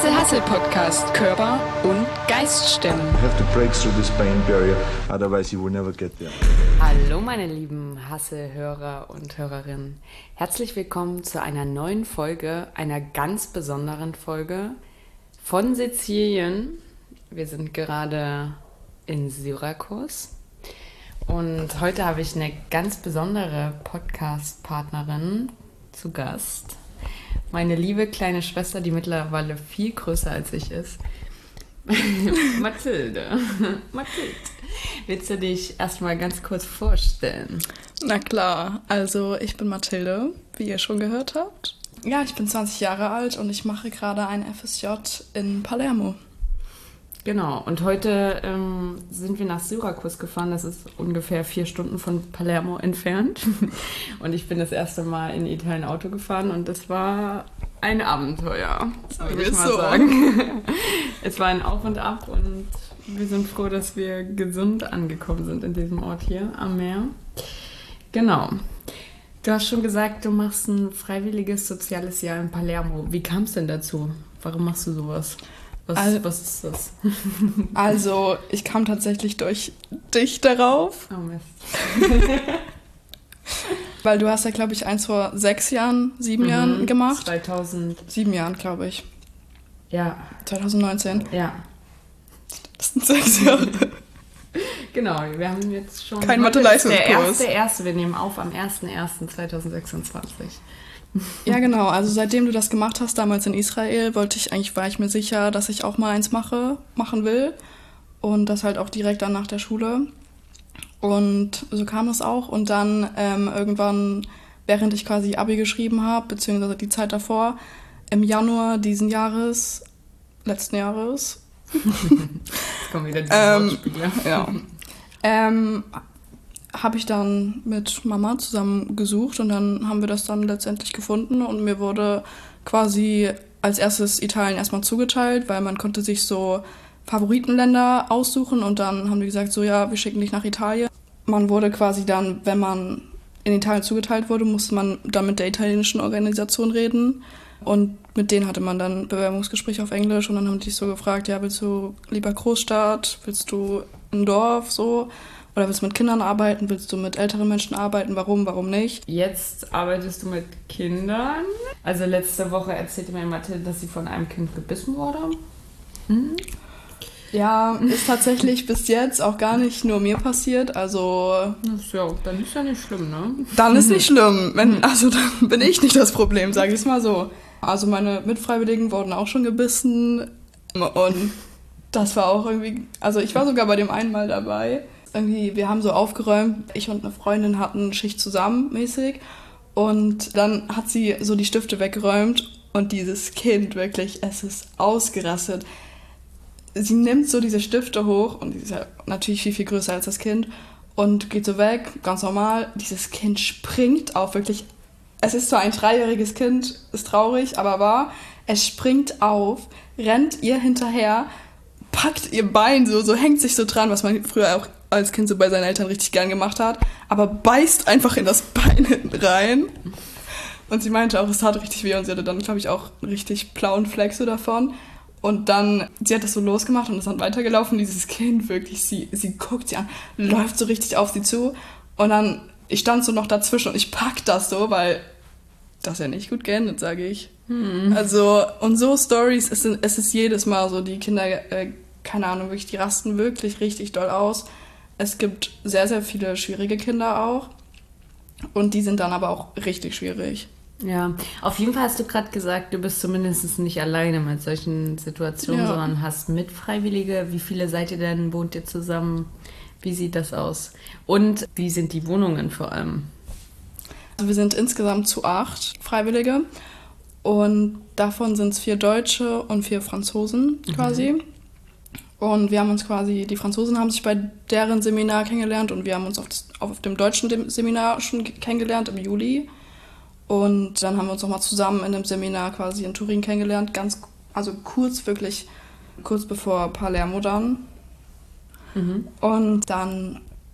Hustle Hustle Podcast. Körper und Geist stimmen. You have to break through this pain barrier, otherwise you will never get there. Hallo meine lieben Hustle-Hörer und Hörerinnen. Herzlich willkommen zu einer neuen Folge, einer ganz besonderen Folge von Sizilien. Wir sind gerade in Syrakus und heute habe ich eine ganz besondere Podcast-Partnerin zu Gast. Meine liebe kleine Schwester, die mittlerweile viel größer als ich ist. Mathilde. Mathilde. Willst du dich erstmal ganz kurz vorstellen? Na klar, also ich bin Mathilde, wie ihr schon gehört habt. Ja, ich bin 20 Jahre alt und ich mache gerade ein FSJ in Palermo. Genau, und heute sind wir nach Syrakus gefahren. Das ist ungefähr 4 Stunden von Palermo entfernt. Und ich bin das erste Mal in Italien Auto gefahren und das war ein Abenteuer, würde ich mal sagen. Es war ein Auf und Ab und wir sind froh, dass wir gesund angekommen sind in diesem Ort hier am Meer. Genau. Du hast schon gesagt, du machst ein freiwilliges soziales Jahr in Palermo. Wie kam es denn dazu? Warum machst du sowas? Was ist das? Also, ich kam tatsächlich durch dich darauf. Oh Mist. Weil du hast ja, glaube ich, eins vor 7 Jahren gemacht. 7 Jahren, glaube ich. Ja. 2019. Ja. Das sind 6 Jahre. Genau, wir haben jetzt schon... Kein Mathe-Leistungskurs. Der erste, wir nehmen auf am 1.1.2026. Ja, genau. Also seitdem du das gemacht hast, damals in Israel, war ich mir sicher, dass ich auch mal eins machen will. Und das halt auch direkt dann nach der Schule. Und so kam es auch. Und dann irgendwann, während ich quasi Abi geschrieben habe, beziehungsweise die Zeit davor, im Januar letzten Jahres, Jetzt kommen wieder die Wortspiele. Ja. Habe ich dann mit Mama zusammen gesucht und dann haben wir das dann letztendlich gefunden und mir wurde quasi als erstes Italien erstmal zugeteilt, weil man konnte sich so Favoritenländer aussuchen und dann haben die gesagt, so ja, wir schicken dich nach Italien. Man wurde quasi dann, wenn man in Italien zugeteilt wurde, musste man dann mit der italienischen Organisation reden und mit denen hatte man dann Bewerbungsgespräche auf Englisch und dann haben die sich so gefragt, ja, willst du lieber Großstadt, willst du ein Dorf, so? Oder willst du mit Kindern arbeiten? Willst du mit älteren Menschen arbeiten? Warum nicht? Jetzt arbeitest du mit Kindern. Also letzte Woche erzählte mir Mathilde, dass sie von einem Kind gebissen wurde. Ja, ist tatsächlich bis jetzt auch gar nicht nur mir passiert. Also Dann ist ja nicht schlimm, ne? Dann ist nicht schlimm. Dann bin ich nicht das Problem, sage ich es mal so. Also meine Mitfreiwilligen wurden auch schon gebissen. Und das war auch irgendwie... Also ich war sogar bei dem einen Mal dabei. Irgendwie, wir haben so aufgeräumt, ich und eine Freundin hatten Schicht zusammen mäßig und dann hat sie so die Stifte weggeräumt und dieses Kind wirklich, es ist ausgerastet. Sie nimmt so diese Stifte hoch und die ist ja natürlich viel, viel größer als das Kind und geht so weg, ganz normal. Dieses Kind springt auf, wirklich, es ist zwar ein 3-jähriges Kind, ist traurig, aber wahr, es springt auf, rennt ihr hinterher, packt ihr Bein so hängt sich so dran, was man früher auch als Kind so bei seinen Eltern richtig gern gemacht hat, aber beißt einfach in das Bein hinten rein. Und sie meinte auch, es tat richtig weh und sie hatte dann, glaube ich, auch einen richtig blauen Fleck so davon. Und dann, sie hat das so losgemacht und ist dann weitergelaufen. Dieses Kind wirklich, sie guckt sie an, läuft so richtig auf sie zu. Und dann, ich stand so noch dazwischen und ich pack das so, weil das ja nicht gut geendet, sage ich. Also, und so Storys, es ist jedes Mal so, die Kinder, keine Ahnung, wirklich, die rasten wirklich richtig doll aus. Es gibt sehr, sehr viele schwierige Kinder auch und die sind dann aber auch richtig schwierig. Ja, auf jeden Fall hast du gerade gesagt, du bist zumindest nicht alleine mit solchen Situationen, sondern hast Mitfreiwillige. Wie viele seid ihr denn? Wohnt ihr zusammen? Wie sieht das aus? Und wie sind die Wohnungen vor allem? Also wir sind insgesamt zu 8 Freiwillige und davon sind es 4 Deutsche und 4 Franzosen quasi. Und wir haben uns quasi, die Franzosen haben sich bei deren Seminar kennengelernt und wir haben uns auf dem deutschen Seminar schon kennengelernt im Juli. Und dann haben wir uns nochmal zusammen in einem Seminar quasi in Turin kennengelernt, kurz bevor Palermo dann. Und dann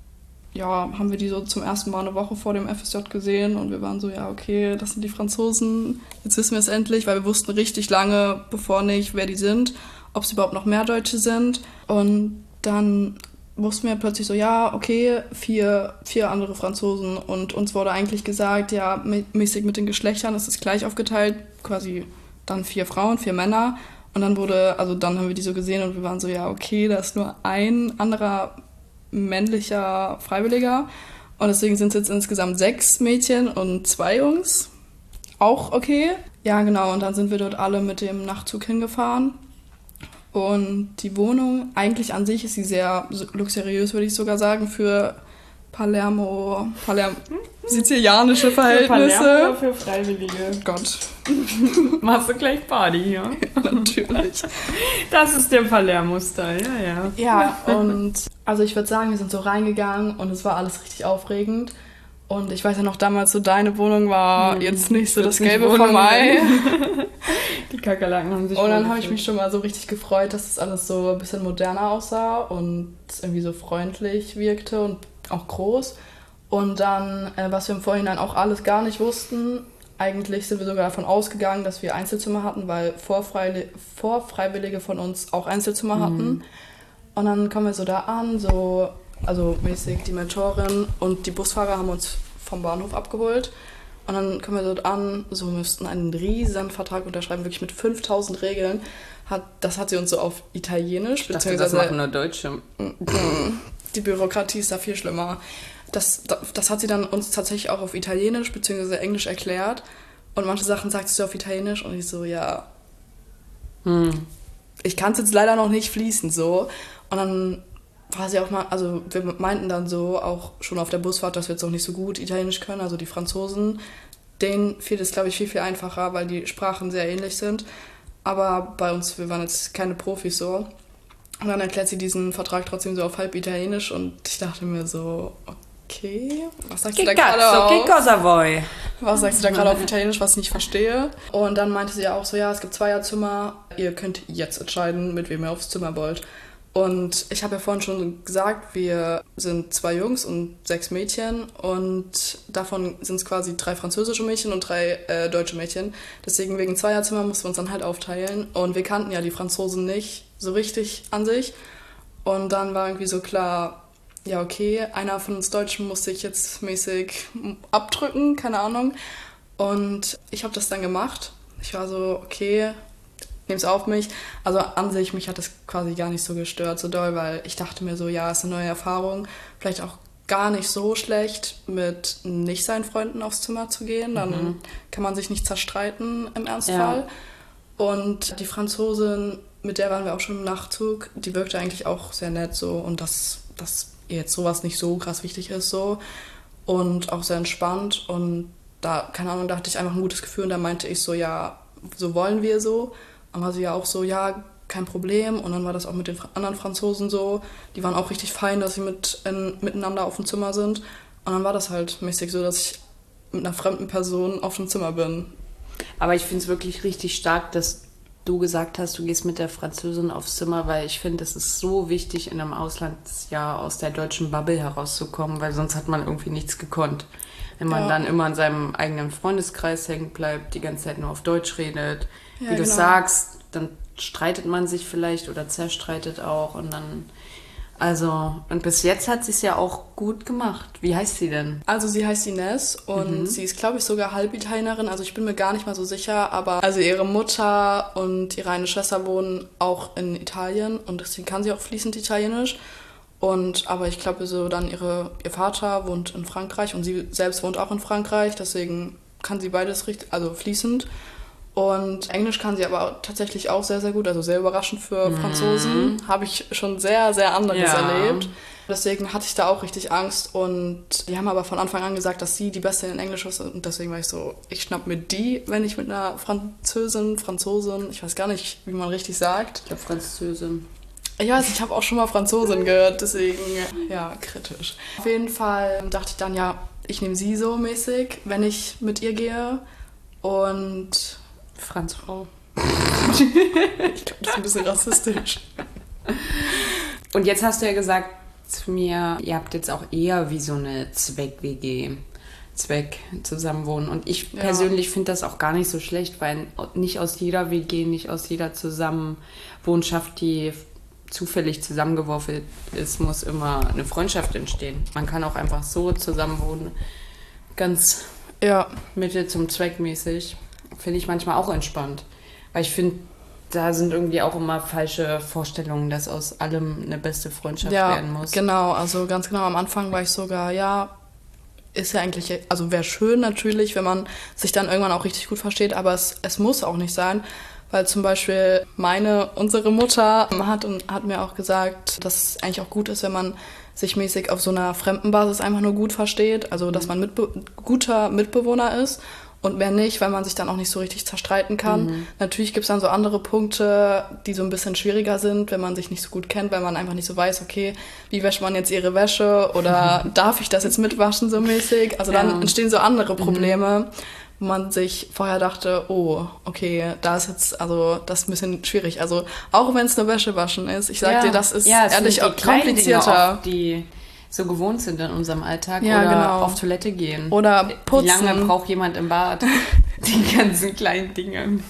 ja, haben wir die so zum ersten Mal eine Woche vor dem FSJ gesehen und wir waren so, ja, okay, das sind die Franzosen, jetzt wissen wir es endlich, weil wir wussten richtig lange bevor nicht, wer die sind, ob es überhaupt noch mehr Deutsche sind. Und dann wussten wir plötzlich so, ja, okay, vier andere Franzosen und uns wurde eigentlich gesagt, ja, mäßig mit den Geschlechtern ist es gleich aufgeteilt, quasi dann 4 Frauen, 4 Männer. Und dann dann haben wir die so gesehen und wir waren so, ja, okay, da ist nur ein anderer männlicher Freiwilliger und deswegen sind es jetzt insgesamt 6 Mädchen und 2 Jungs. Auch okay. Ja, genau, und dann sind wir dort alle mit dem Nachtzug hingefahren und die Wohnung, eigentlich an sich ist sie sehr luxuriös, würde ich sogar sagen, für Palermo, sizilianische Verhältnisse. Für Palermo oder für Freiwillige? Gott. Machst du gleich Party, ja? Natürlich. Das ist der Palermo-Style, ja. Ja, und also ich würde sagen, wir sind so reingegangen und es war alles richtig aufregend. Und ich weiß ja noch damals, so deine wohnung war jetzt nicht so das Gelbe vom Ei. Die Kakerlaken haben sich Und dann habe ich mich schon mal so richtig gefreut, dass das alles so ein bisschen moderner aussah und irgendwie so freundlich wirkte und auch groß. Und dann, was wir im Vorhinein auch alles gar nicht wussten, eigentlich sind wir sogar davon ausgegangen, dass wir Einzelzimmer hatten, weil Vorfreiwillige von uns auch Einzelzimmer hatten. Und dann kommen wir so da an, also mäßig die Mentorin und die Busfahrer haben uns vom Bahnhof abgeholt. Und dann kommen wir dort an, so müssten einen riesen Vertrag unterschreiben, wirklich mit 5000 Regeln. Das hat sie uns so auf Italienisch, ich dachte, das machen nur Deutsche. Die Bürokratie ist da viel schlimmer. Das hat sie dann uns tatsächlich auch auf Italienisch bzw. Englisch erklärt. Und manche Sachen sagt sie auf Italienisch und ich so, ja, ich kann es jetzt leider noch nicht fließend so. Und dann war sie auch mal, also wir meinten dann so auch schon auf der Busfahrt, dass wir jetzt auch nicht so gut Italienisch können, also die Franzosen. Denen fiel es, glaube ich, viel, viel einfacher, weil die Sprachen sehr ähnlich sind. Aber bei uns, wir waren jetzt keine Profis so. Und dann erklärt sie diesen Vertrag trotzdem so auf halb Italienisch und ich dachte mir so, okay, was sagt sie da gerade Was sagt sie da gerade auf Italienisch, was ich nicht verstehe? Und dann meinte sie ja auch so, ja, es gibt Zweierzimmer, ihr könnt jetzt entscheiden, mit wem ihr aufs Zimmer wollt. Und ich habe ja vorhin schon gesagt, wir sind 2 Jungs und 6 Mädchen und davon sind es quasi 3 französische Mädchen und 3 deutsche Mädchen. Deswegen wegen Zweierzimmer mussten wir uns dann halt aufteilen und wir kannten ja die Franzosen nicht so richtig an sich. Und dann war irgendwie so klar, ja okay, einer von uns Deutschen muss sich jetzt mäßig abdrücken, keine Ahnung. Und ich habe das dann gemacht. Ich war so, okay, nehm's auf mich. Also an sich, mich hat das quasi gar nicht so gestört, so doll, weil ich dachte mir so, ja, ist eine neue Erfahrung. Vielleicht auch gar nicht so schlecht, mit nicht seinen Freunden aufs Zimmer zu gehen. Dann kann man sich nicht zerstreiten im Ernstfall. Ja. Und die Franzosin, mit der waren wir auch schon im Nachtzug, die wirkte eigentlich auch sehr nett so und dass ihr jetzt sowas nicht so krass wichtig ist so und auch sehr entspannt und da, keine Ahnung, da hatte ich einfach ein gutes Gefühl und da meinte ich so, ja, so wollen wir so. Und war sie ja auch so, ja, kein Problem. Und dann war das auch mit den anderen Franzosen so. Die waren auch richtig fein, dass sie miteinander auf dem Zimmer sind. Und dann war das halt mäßig so, dass ich mit einer fremden Person auf dem Zimmer bin. Aber ich finde es wirklich richtig stark, dass du gesagt hast, du gehst mit der Französin aufs Zimmer, weil ich finde, es ist so wichtig, in einem Auslandsjahr aus der deutschen Bubble herauszukommen, weil sonst hat man irgendwie nichts gekonnt. Wenn man dann immer in seinem eigenen Freundeskreis hängen bleibt, die ganze Zeit nur auf Deutsch redet, wie du sagst, dann streitet man sich vielleicht oder zerstreitet auch und dann, also, und bis jetzt hat sie es ja auch gut gemacht. Wie heißt sie denn? Also sie heißt Ines und sie ist, glaube ich, sogar Halbitalienerin, also ich bin mir gar nicht mal so sicher, aber also ihre Mutter und ihre eine Schwester wohnen auch in Italien und deswegen kann sie auch fließend Italienisch. Aber ich glaube, so dann ihr Vater wohnt in Frankreich und sie selbst wohnt auch in Frankreich, deswegen kann sie beides richtig, also fließend. Und Englisch kann sie aber tatsächlich auch sehr, sehr gut, also sehr überraschend für Franzosen. Habe ich schon sehr, sehr anderes erlebt. Deswegen hatte ich da auch richtig Angst und die haben aber von Anfang an gesagt, dass sie die Beste in Englisch ist und deswegen war ich so, ich schnapp mir die, wenn ich mit einer Franzosin, ich weiß gar nicht, wie man richtig sagt. Ich glaube Französin. Ich weiß, ich habe auch schon mal Franzosin gehört, deswegen, ja, kritisch. Auf jeden Fall dachte ich dann, ja, ich nehme sie so mäßig, wenn ich mit ihr gehe und Franzfrau. Ich glaube, das ist ein bisschen rassistisch. Und jetzt hast du ja gesagt, zu mir, ihr habt jetzt auch eher wie so eine Zweck-WG, Zweck-Zusammenwohnen. Und ich persönlich finde das auch gar nicht so schlecht, weil nicht aus jeder WG, nicht aus jeder Zusammenwohnschaft, die zufällig zusammengeworfen ist, muss immer eine Freundschaft entstehen. Man kann auch einfach so zusammenwohnen, ganz Mittel zum Zweck mäßig. Finde ich manchmal auch entspannt. Weil ich finde, da sind irgendwie auch immer falsche Vorstellungen, dass aus allem eine beste Freundschaft werden muss. Ja, genau. Also ganz genau am Anfang war ich sogar, ist ja eigentlich, also wäre schön natürlich, wenn man sich dann irgendwann auch richtig gut versteht, aber es muss auch nicht sein. Weil zum Beispiel unsere Mutter hat mir auch gesagt, dass es eigentlich auch gut ist, wenn man sich mäßig auf so einer Fremdenbasis einfach nur gut versteht. Also, dass man guter Mitbewohner ist und mehr nicht, weil man sich dann auch nicht so richtig zerstreiten kann. Natürlich gibt es dann so andere Punkte, die so ein bisschen schwieriger sind, wenn man sich nicht so gut kennt, weil man einfach nicht so weiß, okay, wie wäscht man jetzt ihre Wäsche oder darf ich das jetzt mitwaschen so mäßig? Also dann entstehen so andere Probleme, wo man sich vorher dachte, oh, okay, das ist ein bisschen schwierig. Also auch wenn es nur Wäsche waschen ist, ich sag dir, das ist ehrlich auch komplizierter. Oft, die so gewohnt sind in unserem Alltag oder auf Toilette gehen. Oder putzen. Wie lange braucht jemand im Bad? Die ganzen kleinen Dinge.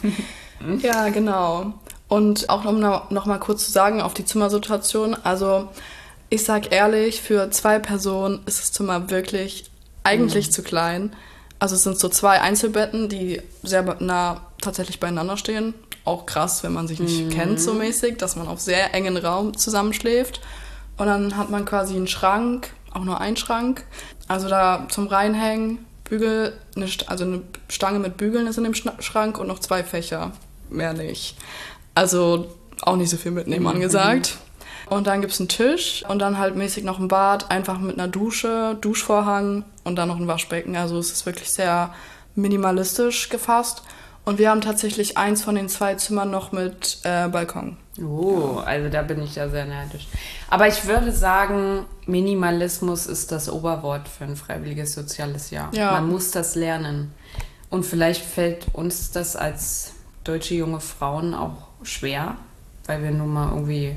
Ja, genau. Und auch um noch mal kurz zu sagen auf die Zimmersituation, also ich sag ehrlich, für 2 Personen ist das Zimmer wirklich eigentlich zu klein. Also es sind so 2 Einzelbetten, die sehr nah tatsächlich beieinander stehen. Auch krass, wenn man sich nicht kennt so mäßig, dass man auf sehr engen Raum zusammenschläft. Und dann hat man quasi einen Schrank, auch nur einen Schrank. Also da zum Reinhängen, Bügel, eine Stange mit Bügeln ist in dem Schrank und noch 2 Fächer. Mehr nicht. Also auch nicht so viel mitnehmen angesagt. Und dann gibt's einen Tisch und dann halt mäßig noch ein Bad, einfach mit einer Dusche, Duschvorhang und dann noch ein Waschbecken. Also es ist wirklich sehr minimalistisch gefasst. Und wir haben tatsächlich eins von den 2 Zimmern noch mit Balkon. Oh, also da bin ich ja sehr neidisch. Aber ich würde sagen, Minimalismus ist das Oberwort für ein freiwilliges soziales Jahr. Ja. Man muss das lernen. Und vielleicht fällt uns das als deutsche junge Frauen auch schwer, weil wir nun mal irgendwie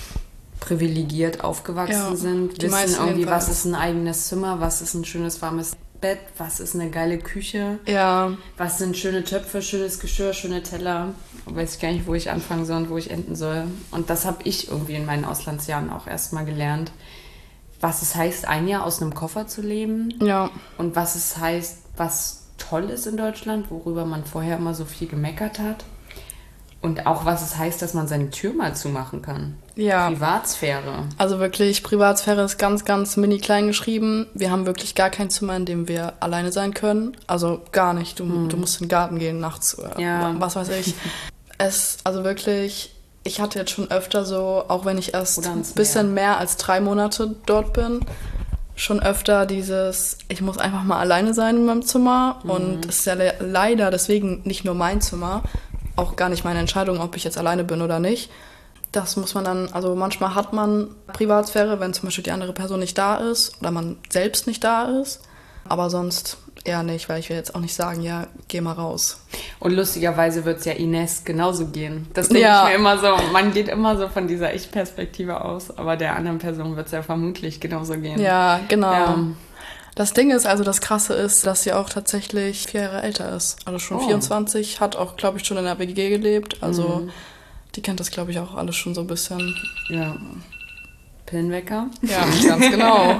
privilegiert aufgewachsen sind, wissen irgendwie, was ist ein eigenes Zimmer, was ist ein schönes warmes Bett, was ist eine geile Küche, was sind schöne Töpfe, schönes Geschirr, schöne Teller. Weiß ich gar nicht, wo ich anfangen soll und wo ich enden soll. Und das habe ich irgendwie in meinen Auslandsjahren auch erst mal gelernt, was es heißt, ein Jahr aus einem Koffer zu leben und was es heißt, was toll ist in Deutschland, worüber man vorher immer so viel gemeckert hat. Und auch, was es heißt, dass man seine Tür mal zumachen kann. Ja. Privatsphäre. Also wirklich, Privatsphäre ist ganz, ganz mini klein geschrieben. Wir haben wirklich gar kein Zimmer, in dem wir alleine sein können. Also gar nicht. Du musst in den Garten gehen nachts oder was weiß ich. Also wirklich, ich hatte jetzt schon öfter so, auch wenn ich erst ein bisschen mehr als 3 Monate dort bin, schon öfter ich muss einfach mal alleine sein in meinem Zimmer. Und es ist ja leider deswegen nicht nur mein Zimmer, auch gar nicht meine Entscheidung, ob ich jetzt alleine bin oder nicht. Das muss man dann, also manchmal hat man Privatsphäre, wenn zum Beispiel die andere Person nicht da ist oder man selbst nicht da ist. Aber sonst eher nicht, weil ich will jetzt auch nicht sagen, ja, geh mal raus. Und lustigerweise wird es ja Ines genauso gehen. Das denke ich mir immer so. Man geht immer so von dieser Ich-Perspektive aus, aber der anderen Person wird es ja vermutlich genauso gehen. Ja, genau. Ja. Das Ding ist, also das Krasse ist, dass sie auch tatsächlich 4 Jahre älter ist. Also schon 24, hat auch, glaube ich, schon in der WG gelebt. Also die kennt das, glaube ich, auch alles schon so ein bisschen. Ja. Pillenwecker. Ja, ganz genau.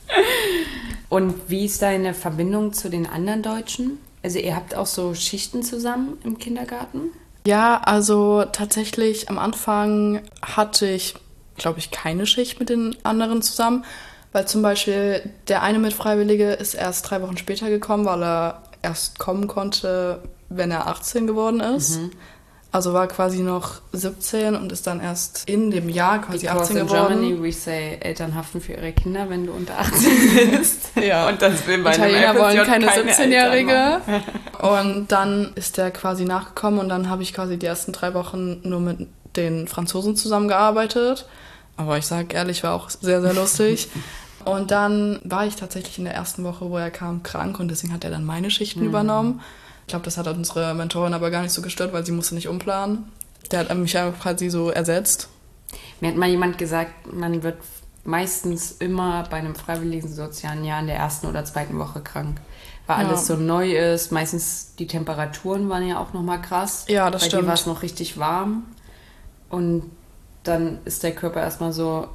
Und wie ist deine Verbindung zu den anderen Deutschen? Also ihr habt auch so Schichten zusammen im Kindergarten? Ja, also tatsächlich am Anfang hatte ich, glaube ich, keine Schicht mit den anderen zusammen. Weil zum Beispiel der eine Mitfreiwillige ist erst 3 Wochen später gekommen, weil er erst kommen konnte, wenn er 18 geworden ist. Also war quasi noch 17 und ist dann erst in dem Jahr quasi 18 geworden. In Germany we say, Eltern haften für ihre Kinder, wenn du unter 18 bist. Ja. Und das will bei Italiener wollen keine 17-Jährige. Und dann ist der quasi nachgekommen und dann habe ich quasi die ersten 3 Wochen nur mit den Franzosen zusammengearbeitet. Aber ich sage ehrlich, war auch sehr, sehr lustig. Und dann war ich tatsächlich in der ersten Woche, wo er kam, krank und deswegen hat er dann meine Schichten übernommen. Ich glaube, das hat unsere Mentorin aber gar nicht so gestört, weil sie musste nicht umplanen. Der hat mich ja quasi so ersetzt. Mir hat mal jemand gesagt, man wird meistens immer bei einem freiwilligen sozialen Jahr in der 1. oder 2. Woche krank. Weil alles so neu ist. Meistens die Temperaturen waren ja auch nochmal krass. Ja, das stimmt. Bei dir war es noch richtig warm. Und dann ist der Körper erstmal so...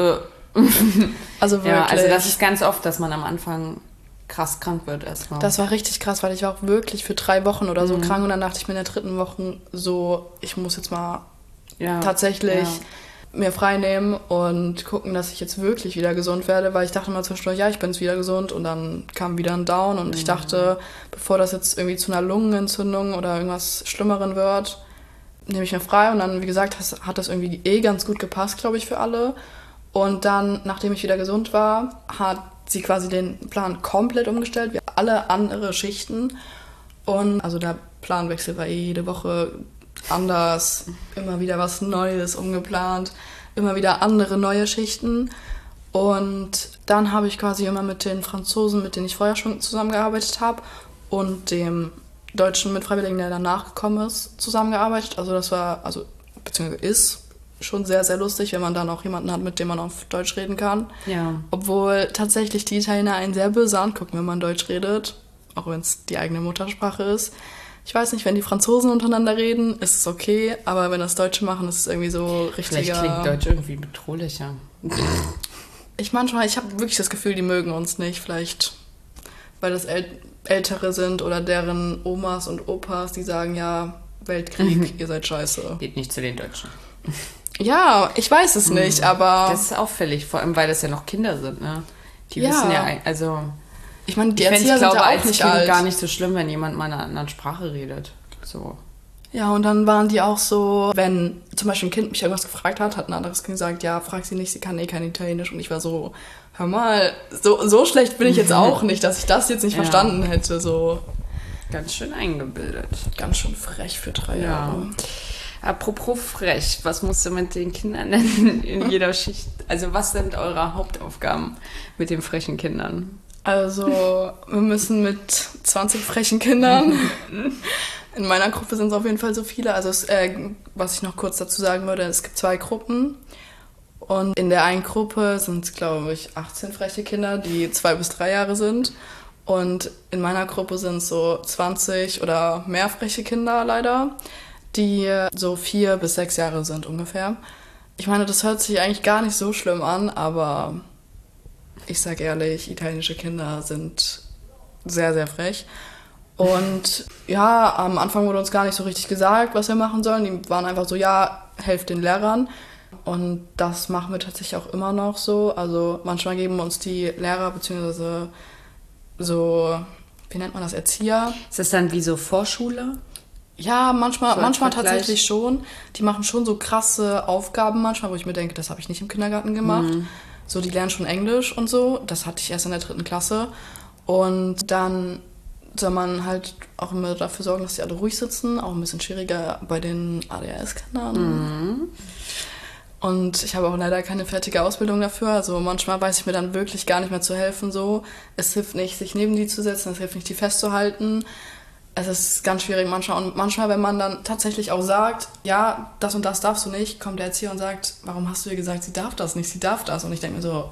Also wirklich. Ja, also das ist ganz oft, dass man am Anfang krass krank wird erstmal. Das war richtig krass, weil ich war auch wirklich für 3 Wochen oder so krank. Und dann dachte ich mir in der 3. Woche so, ich muss jetzt mal tatsächlich... mir frei nehmen und gucken, dass ich jetzt wirklich wieder gesund werde, weil ich dachte immer zwischendurch, ja, ich bin jetzt wieder gesund und dann kam wieder ein Down und ich dachte, bevor das jetzt irgendwie zu einer Lungenentzündung oder irgendwas Schlimmeren wird, nehme ich mir frei und dann, wie gesagt, hat das irgendwie ganz gut gepasst, glaube ich, für alle und dann, nachdem ich wieder gesund war, hat sie quasi den Plan komplett umgestellt, wie alle andere Schichten und also der Planwechsel war jede Woche anders, immer wieder was Neues umgeplant, immer wieder andere neue Schichten. Und dann habe ich quasi immer mit den Franzosen, mit denen ich vorher schon zusammengearbeitet habe, und dem Deutschen Mitfreiwilligen, der danach gekommen ist, zusammengearbeitet. Also das war, beziehungsweise ist schon sehr, sehr lustig, wenn man dann auch jemanden hat, mit dem man auf Deutsch reden kann. Ja. Obwohl tatsächlich die Italiener einen sehr böse angucken, wenn man Deutsch redet, auch wenn es die eigene Muttersprache ist. Ich weiß nicht, wenn die Franzosen untereinander reden, ist es okay, aber wenn das Deutsche machen, ist es irgendwie so richtiger... Vielleicht klingt Deutsch irgendwie bedrohlicher. Ich habe wirklich das Gefühl, die mögen uns nicht. Vielleicht, weil das Ältere sind oder deren Omas und Opas, die sagen, ja, Weltkrieg, ihr seid scheiße. Geht nicht zu den Deutschen. Ja, ich weiß es nicht, aber... Das ist auffällig, vor allem, weil das ja noch Kinder sind, ne? Die wissen ja, also... Ich meine, die Erzieher sind ja auch nicht alt. Gar nicht so schlimm, wenn jemand mal in einer anderen Sprache redet. So. Ja, und dann waren die auch so, wenn zum Beispiel ein Kind mich irgendwas gefragt hat ein anderes Kind gesagt, ja, frag sie nicht, sie kann kein Italienisch. Und ich war so, hör mal, so schlecht bin ich jetzt auch nicht, dass ich das jetzt nicht verstanden hätte. So. Ganz schön eingebildet. Ganz schön frech für 3 Jahre. Apropos frech, was musst du mit den Kindern denn in jeder Schicht? Also was sind eure Hauptaufgaben mit den frechen Kindern? Also, wir müssen mit 20 frechen Kindern, in meiner Gruppe sind es auf jeden Fall so viele, also was ich noch kurz dazu sagen würde, es gibt 2 Gruppen und in der einen Gruppe sind es, glaube ich, 18 freche Kinder, die 2 bis 3 Jahre sind und in meiner Gruppe sind es so 20 oder mehr freche Kinder leider, die so 4 bis 6 Jahre sind ungefähr. Ich meine, das hört sich eigentlich gar nicht so schlimm an, aber... Ich sag ehrlich, italienische Kinder sind sehr, sehr frech. Und ja, am Anfang wurde uns gar nicht so richtig gesagt, was wir machen sollen. Die waren einfach so, ja, helft den Lehrern. Und das machen wir tatsächlich auch immer noch so. Also manchmal geben uns die Lehrer beziehungsweise so, wie nennt man das, Erzieher. Ist das dann wie so Vorschule? Ja, manchmal tatsächlich schon. Die machen schon so krasse Aufgaben manchmal, wo ich mir denke, das habe ich nicht im Kindergarten gemacht. So, die lernen schon Englisch und so. Das hatte ich erst in der 3. Klasse. Und dann soll man halt auch immer dafür sorgen, dass die alle ruhig sitzen. Auch ein bisschen schwieriger bei den ADHS-Kindern. Und ich habe auch leider keine fertige Ausbildung dafür. Also manchmal weiß ich mir dann wirklich gar nicht mehr zu helfen. So. Es hilft nicht, sich neben die zu setzen. Es hilft nicht, die festzuhalten. Es ist ganz schwierig manchmal. Und manchmal, wenn man dann tatsächlich auch sagt, ja, das und das darfst du nicht, kommt der Erzieher und sagt, warum hast du ihr gesagt, sie darf das nicht, sie darf das? Und ich denke mir so,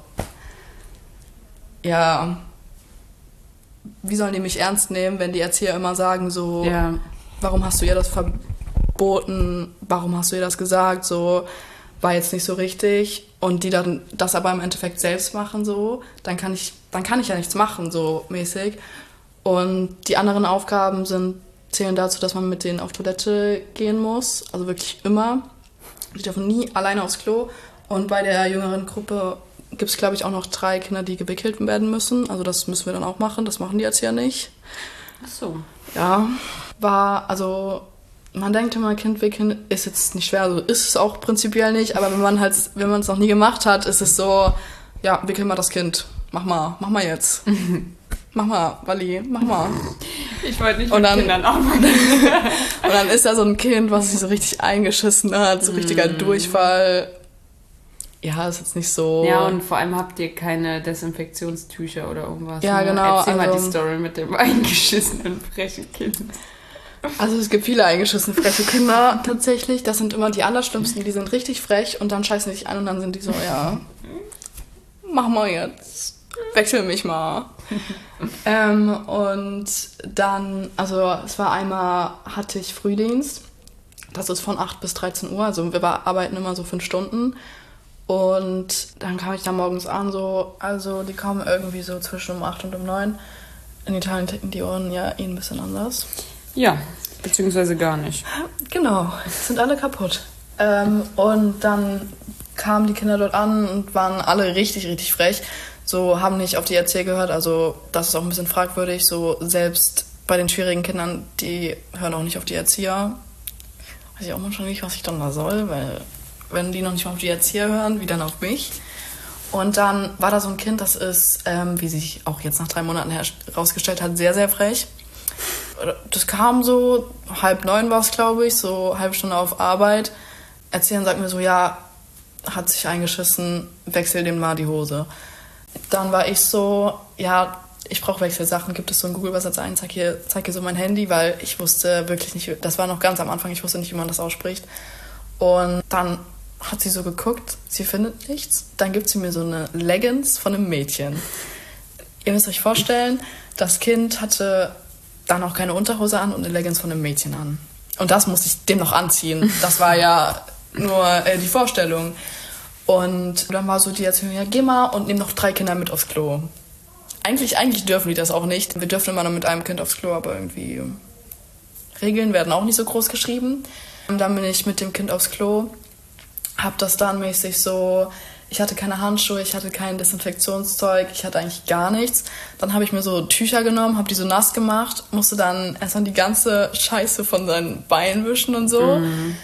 ja, wie sollen die mich ernst nehmen, wenn die Erzieher immer sagen so, warum hast du ihr das verboten, warum hast du ihr das gesagt, so, war jetzt nicht so richtig. Und die dann das aber im Endeffekt selbst machen, so, dann kann ich ja nichts machen, so mäßig. Und die anderen Aufgaben zählen dazu, dass man mit denen auf Toilette gehen muss. Also wirklich immer. Die dürfen nie alleine aufs Klo. Und bei der jüngeren Gruppe gibt es, glaube ich, auch noch 3 Kinder, die gewickelt werden müssen. Also das müssen wir dann auch machen. Das machen die jetzt ja nicht. Ach so. Ja, man denkt immer, Kind wickeln ist jetzt nicht schwer. Also ist es auch prinzipiell nicht. Aber wenn man es noch nie gemacht hat, ist es so, ja, wickel mal das Kind. Mach mal jetzt. Mach mal, Wally, mach mal. Ich wollte nicht mit Kindern arbeiten. Und dann ist da so ein Kind, was sich so richtig eingeschissen hat, so richtiger Durchfall. Ja, ist jetzt nicht so... Ja, und vor allem habt ihr keine Desinfektionstücher oder irgendwas. Ja, genau. Erzähl mal die Story mit dem eingeschissenen frechen Kind. Also es gibt viele eingeschissene freche Kinder tatsächlich. Das sind immer die Allerschlimmsten, die sind richtig frech und dann scheißen die sich an und dann sind die so, ja... mach mal jetzt, wechsel mich mal. Und dann, also es war einmal, hatte ich Frühdienst, das ist von 8 bis 13 Uhr, also wir arbeiten immer so 5 Stunden. Und dann kam ich da morgens an, so, also die kommen irgendwie so zwischen um 8 und um 9. In Italien ticken die Uhren ja ein bisschen anders. Ja, beziehungsweise gar nicht. Genau, sind alle kaputt. Und dann kamen die Kinder dort an und waren alle richtig, richtig frech. So, haben nicht auf die Erzieher gehört, also das ist auch ein bisschen fragwürdig. So, selbst bei den schwierigen Kindern, die hören auch nicht auf die Erzieher. Weiß ich auch manchmal nicht, was ich dann da soll, weil wenn die noch nicht mal auf die Erzieher hören, wie dann auf mich. Und dann war da so ein Kind, das ist, wie sich auch jetzt nach 3 Monaten herausgestellt hat, sehr, sehr frech. Das kam so, 8:30 war es, glaube ich, so halbe Stunde auf Arbeit. Erzieherin sagt mir so, ja, hat sich eingeschissen, wechsel dem mal die Hose. Dann war ich so, ja, ich brauche Wechselsachen, gibt es so einen Google-Übersetzer ein, zeig hier so mein Handy, weil ich wusste wirklich nicht, das war noch ganz am Anfang, ich wusste nicht, wie man das ausspricht. Und dann hat sie so geguckt, sie findet nichts. Dann gibt sie mir so eine Leggings von einem Mädchen. Ihr müsst euch vorstellen, das Kind hatte dann auch keine Unterhose an und eine Leggings von einem Mädchen an. Und das musste ich dem noch anziehen. Das war ja nur die Vorstellung. Und dann war so die Erzählung, ja, geh mal und nimm noch 3 Kinder mit aufs Klo. Eigentlich dürfen die das auch nicht. Wir dürfen immer nur mit einem Kind aufs Klo, aber irgendwie Regeln werden auch nicht so groß geschrieben. Und dann bin ich mit dem Kind aufs Klo, hab das dann mäßig so, ich hatte keine Handschuhe, ich hatte kein Desinfektionszeug, ich hatte eigentlich gar nichts. Dann habe ich mir so Tücher genommen, habe die so nass gemacht, musste dann erstmal die ganze Scheiße von seinen Beinen wischen und so.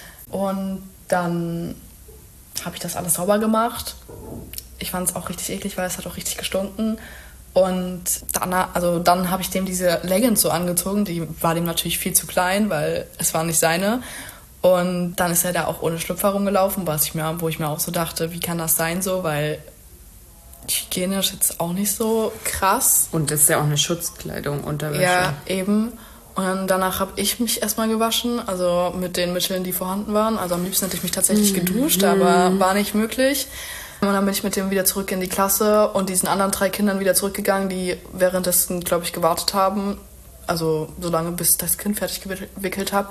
Und dann habe ich das alles sauber gemacht. Ich fand es auch richtig eklig, weil es hat auch richtig gestunken. Und dann habe ich dem diese Leggings so angezogen, die war dem natürlich viel zu klein, weil es war nicht seine. Und dann ist er da auch ohne Schlüpfer rumgelaufen, wo ich mir auch so dachte, wie kann das sein so, weil hygienisch jetzt auch nicht so krass. Und das ist ja auch eine Schutzkleidung, Unterwäsche. Ja, eben. Und dann danach habe ich mich erstmal gewaschen, also mit den Mitteln, die vorhanden waren. Also am liebsten hätte ich mich tatsächlich geduscht, aber war nicht möglich. Und dann bin ich mit dem wieder zurück in die Klasse und diesen anderen 3 Kindern wieder zurückgegangen, die währenddessen, glaube ich, gewartet haben. Also so lange, bis das Kind fertig gewickelt habe.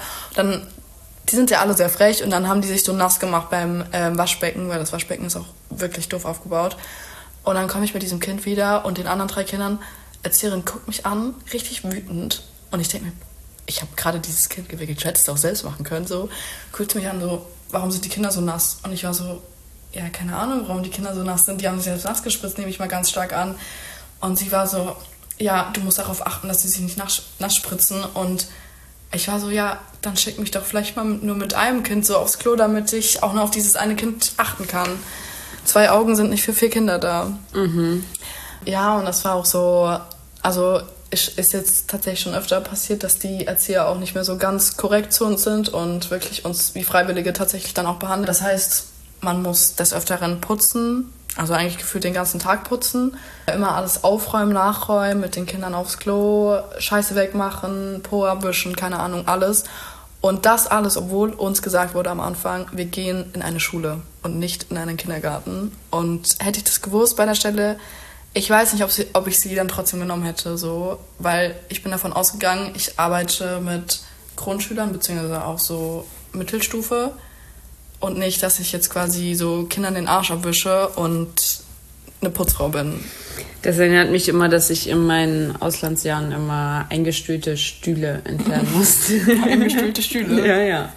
Die sind ja alle sehr frech und dann haben die sich so nass gemacht beim Waschbecken, weil das Waschbecken ist auch wirklich doof aufgebaut. Und dann komme ich mit diesem Kind wieder und den anderen 3 Kindern, Erzieherin guckt mich an, richtig wütend. Und ich denke mir, ich habe gerade dieses Kind gewickelt, ich hätte es auch selbst machen können. So, guckt mich an, so, warum sind die Kinder so nass? Und ich war so, ja, keine Ahnung, warum die Kinder so nass sind. Die haben sich selbst nass gespritzt, nehme ich mal ganz stark an. Und sie war so, ja, du musst darauf achten, dass sie sich nicht nass spritzen. Und ich war so, ja, dann schick mich doch vielleicht mal nur mit einem Kind so aufs Klo, damit ich auch nur auf dieses eine Kind achten kann. 2 Augen sind nicht für 4 Kinder da. Ja, und das war auch so, also ist jetzt tatsächlich schon öfter passiert, dass die Erzieher auch nicht mehr so ganz korrekt zu uns sind und wirklich uns wie Freiwillige tatsächlich dann auch behandeln. Das heißt, man muss des Öfteren putzen, also eigentlich gefühlt den ganzen Tag putzen. Immer alles aufräumen, nachräumen, mit den Kindern aufs Klo, Scheiße wegmachen, Po abwischen, keine Ahnung, alles. Und das alles, obwohl uns gesagt wurde am Anfang, wir gehen in eine Schule und nicht in einen Kindergarten. Und hätte ich das gewusst bei der Stelle, ich weiß nicht, ob ich sie dann trotzdem genommen hätte, so, weil ich bin davon ausgegangen, ich arbeite mit Grundschülern, beziehungsweise auch so Mittelstufe und nicht, dass ich jetzt quasi so Kindern den Arsch abwische und eine Putzfrau bin. Das erinnert mich immer, dass ich in meinen Auslandsjahren immer eingestühlte Stühle entfernen musste. Eingestühlte Stühle? Ja, ja.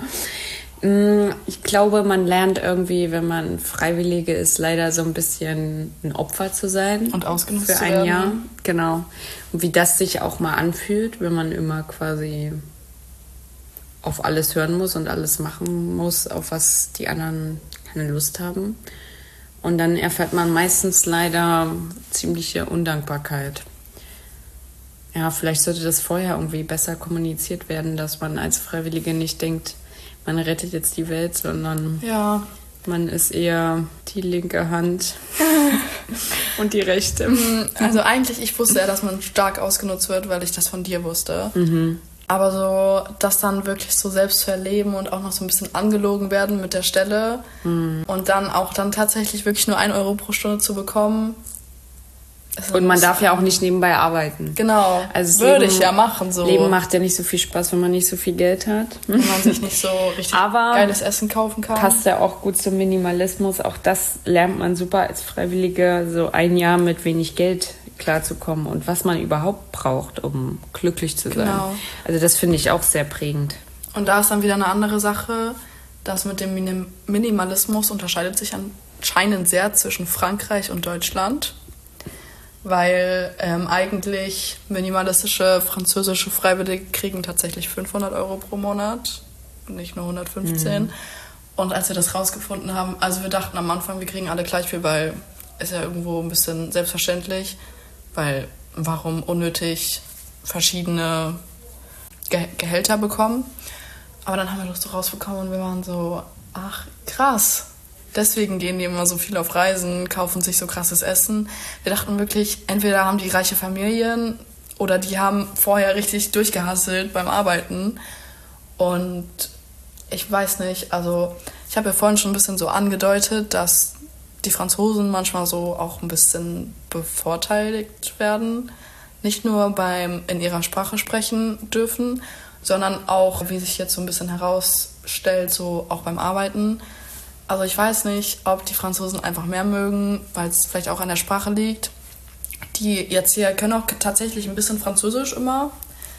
Ich glaube, man lernt irgendwie, wenn man Freiwillige ist, leider so ein bisschen ein Opfer zu sein. Und ausgenutzt für zu ein werden. Jahr. Genau. Und wie das sich auch mal anfühlt, wenn man immer quasi auf alles hören muss und alles machen muss, auf was die anderen keine Lust haben. Und dann erfährt man meistens leider ziemliche Undankbarkeit. Ja, vielleicht sollte das vorher irgendwie besser kommuniziert werden, dass man als Freiwillige nicht denkt, man rettet jetzt die Welt, sondern Ja. man ist eher die linke Hand und die rechte. Also eigentlich, ich wusste ja, dass man stark ausgenutzt wird, weil ich das von dir wusste. Aber so, das dann wirklich so selbst zu erleben und auch noch so ein bisschen angelogen werden mit der Stelle und dann auch dann tatsächlich wirklich nur 1 Euro pro Stunde zu bekommen, Und man darf ja auch nicht nebenbei arbeiten. Genau, also das würde Leben, ich ja machen so. Leben macht ja nicht so viel Spaß, wenn man nicht so viel Geld hat. Wenn man sich nicht so richtig geiles Essen kaufen kann. Passt ja auch gut zum Minimalismus. Auch das lernt man super als Freiwillige, so ein Jahr mit wenig Geld klarzukommen und was man überhaupt braucht, um glücklich zu sein. Genau. Also das finde ich auch sehr prägend. Und da ist dann wieder eine andere Sache. Das mit dem Minimalismus unterscheidet sich anscheinend sehr zwischen Frankreich und Deutschland. Weil eigentlich minimalistische französische Freiwillige kriegen tatsächlich 500 Euro pro Monat und nicht nur 115. Und als wir das rausgefunden haben, also wir dachten am Anfang, wir kriegen alle gleich viel, weil ist ja irgendwo ein bisschen selbstverständlich, weil warum unnötig verschiedene Gehälter bekommen. Aber dann haben wir das so rausbekommen und wir waren so, ach krass. Deswegen gehen die immer so viel auf Reisen, kaufen sich so krasses Essen. Wir dachten wirklich, entweder haben die reiche Familien oder die haben vorher richtig durchgehasselt beim Arbeiten. Und ich weiß nicht, also ich habe ja vorhin schon ein bisschen so angedeutet, dass die Franzosen manchmal so auch ein bisschen bevorteiligt werden. Nicht nur beim in ihrer Sprache sprechen dürfen, sondern auch, wie sich jetzt so ein bisschen herausstellt, so auch beim Arbeiten. Also ich weiß nicht, ob die Franzosen einfach mehr mögen, weil es vielleicht auch an der Sprache liegt. Die jetzt hier können auch tatsächlich ein bisschen Französisch immer.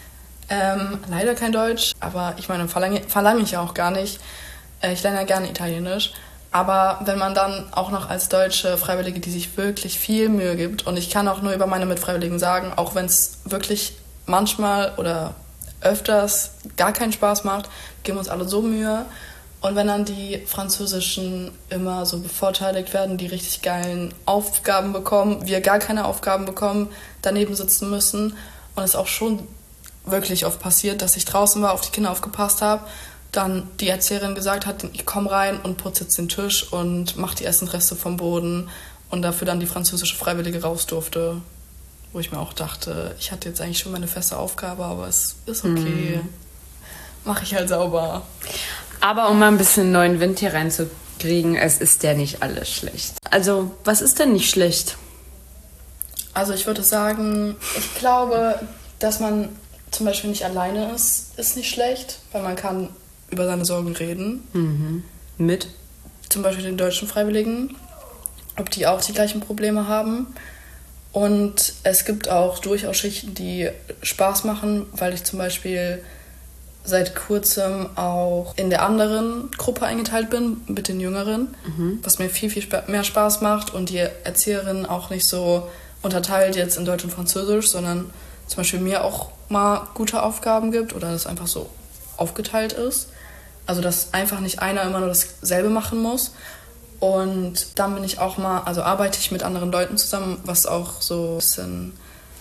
Leider kein Deutsch, aber ich meine, verlange ich ja auch gar nicht. Ich lerne ja gerne Italienisch. Aber wenn man dann auch noch als deutsche Freiwillige, die sich wirklich viel Mühe gibt, und ich kann auch nur über meine Mitfreiwilligen sagen, auch wenn es wirklich manchmal oder öfters gar keinen Spaß macht, geben uns alle so Mühe. Und wenn dann die Französischen immer so bevorteiligt werden, die richtig geilen Aufgaben bekommen, wir gar keine Aufgaben bekommen, daneben sitzen müssen und es auch schon wirklich oft passiert, dass ich draußen war, auf die Kinder aufgepasst habe, dann die Erzieherin gesagt hat, ich komme rein und putze jetzt den Tisch und mache die Essenreste vom Boden und dafür dann die französische Freiwillige raus durfte, wo ich mir auch dachte, ich hatte jetzt eigentlich schon meine feste Aufgabe, aber es ist okay, mache ich halt sauber. Aber um mal ein bisschen neuen Wind hier reinzukriegen, es ist ja nicht alles schlecht. Also, was ist denn nicht schlecht? Also ich würde sagen, ich glaube, dass man zum Beispiel nicht alleine ist nicht schlecht, weil man kann über seine Sorgen reden. Mit? Zum Beispiel den deutschen Freiwilligen, ob die auch die gleichen Probleme haben. Und es gibt auch durchaus Schichten, die Spaß machen, weil ich zum Beispiel seit kurzem auch in der anderen Gruppe eingeteilt bin, mit den Jüngeren, was mir viel, viel mehr Spaß macht und die Erzieherin auch nicht so unterteilt jetzt in Deutsch und Französisch, sondern zum Beispiel mir auch mal gute Aufgaben gibt oder das einfach so aufgeteilt ist. Also dass einfach nicht einer immer nur dasselbe machen muss. Und dann bin ich auch mal, also arbeite ich mit anderen Leuten zusammen, was auch so ein bisschen,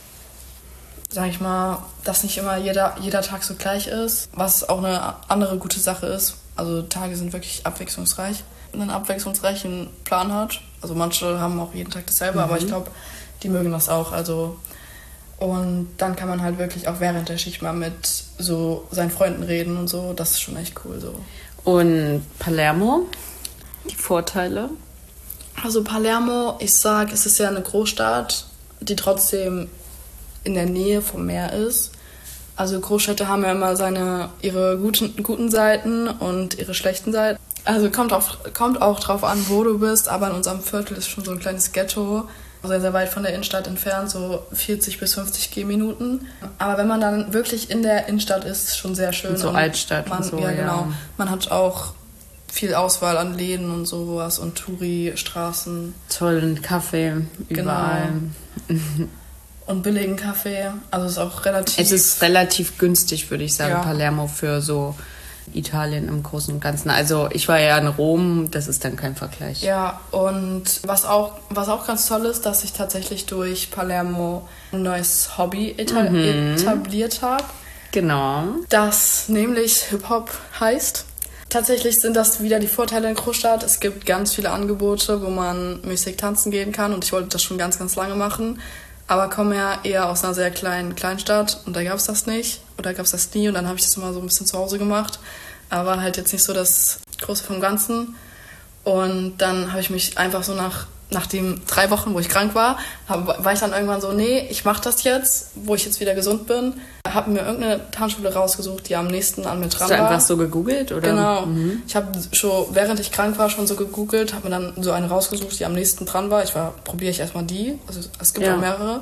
sag ich mal, dass nicht immer jeder Tag so gleich ist, was auch eine andere gute Sache ist. Also Tage sind wirklich abwechslungsreich. Wenn man einen abwechslungsreichen Plan hat, also manche haben auch jeden Tag dasselbe, aber ich glaube, die mögen das auch. Also und dann kann man halt wirklich auch während der Schicht mal mit so seinen Freunden reden und so. Das ist schon echt cool so. Und Palermo, die Vorteile? Also Palermo, ich sag, es ist ja eine Großstadt, die trotzdem in der Nähe vom Meer ist. Also Großstädte haben ja immer ihre guten Seiten und ihre schlechten Seiten. Also kommt auch drauf an, wo du bist, aber in unserem Viertel ist schon so ein kleines Ghetto, sehr, sehr weit von der Innenstadt entfernt, so 40 bis 50 Gehminuten. Aber wenn man dann wirklich in der Innenstadt ist, ist es schon sehr schön. Und so Altstadt und so, ja. Genau. Man hat auch viel Auswahl an Läden und sowas und Touri-Straßen. Tollen Kaffee überall. Genau. Und billigen Kaffee. Also es ist auch relativ... Es ist relativ günstig, würde ich sagen, ja. Palermo für so Italien im Großen und Ganzen. Also ich war ja in Rom, das ist dann kein Vergleich. Ja, und was auch ganz toll ist, dass ich tatsächlich durch Palermo ein neues Hobby etabliert habe. Genau. Das nämlich Hip-Hop heißt. Tatsächlich sind das wieder die Vorteile in Großstadt. Es gibt ganz viele Angebote, wo man mäßig tanzen gehen kann und ich wollte das schon ganz, ganz lange machen. Aber komme ja eher aus einer sehr kleinen Kleinstadt und da gab es das nicht oder gab es das nie und dann habe ich das immer so ein bisschen zu Hause gemacht. Aber halt jetzt nicht so das Große vom Ganzen. Und dann habe ich mich einfach so nach nach den 3 Wochen, wo ich krank war, war ich dann irgendwann so, nee, ich mache das jetzt, wo ich jetzt wieder gesund bin. Habe mir irgendeine Tanzschule rausgesucht, die am nächsten an mir dran war. Hast du einfach so gegoogelt? Oder? Genau. Ich habe schon, während ich krank war, schon so gegoogelt, habe mir dann so eine rausgesucht, die am nächsten dran war. Probiere ich erstmal die. Also es gibt auch mehrere.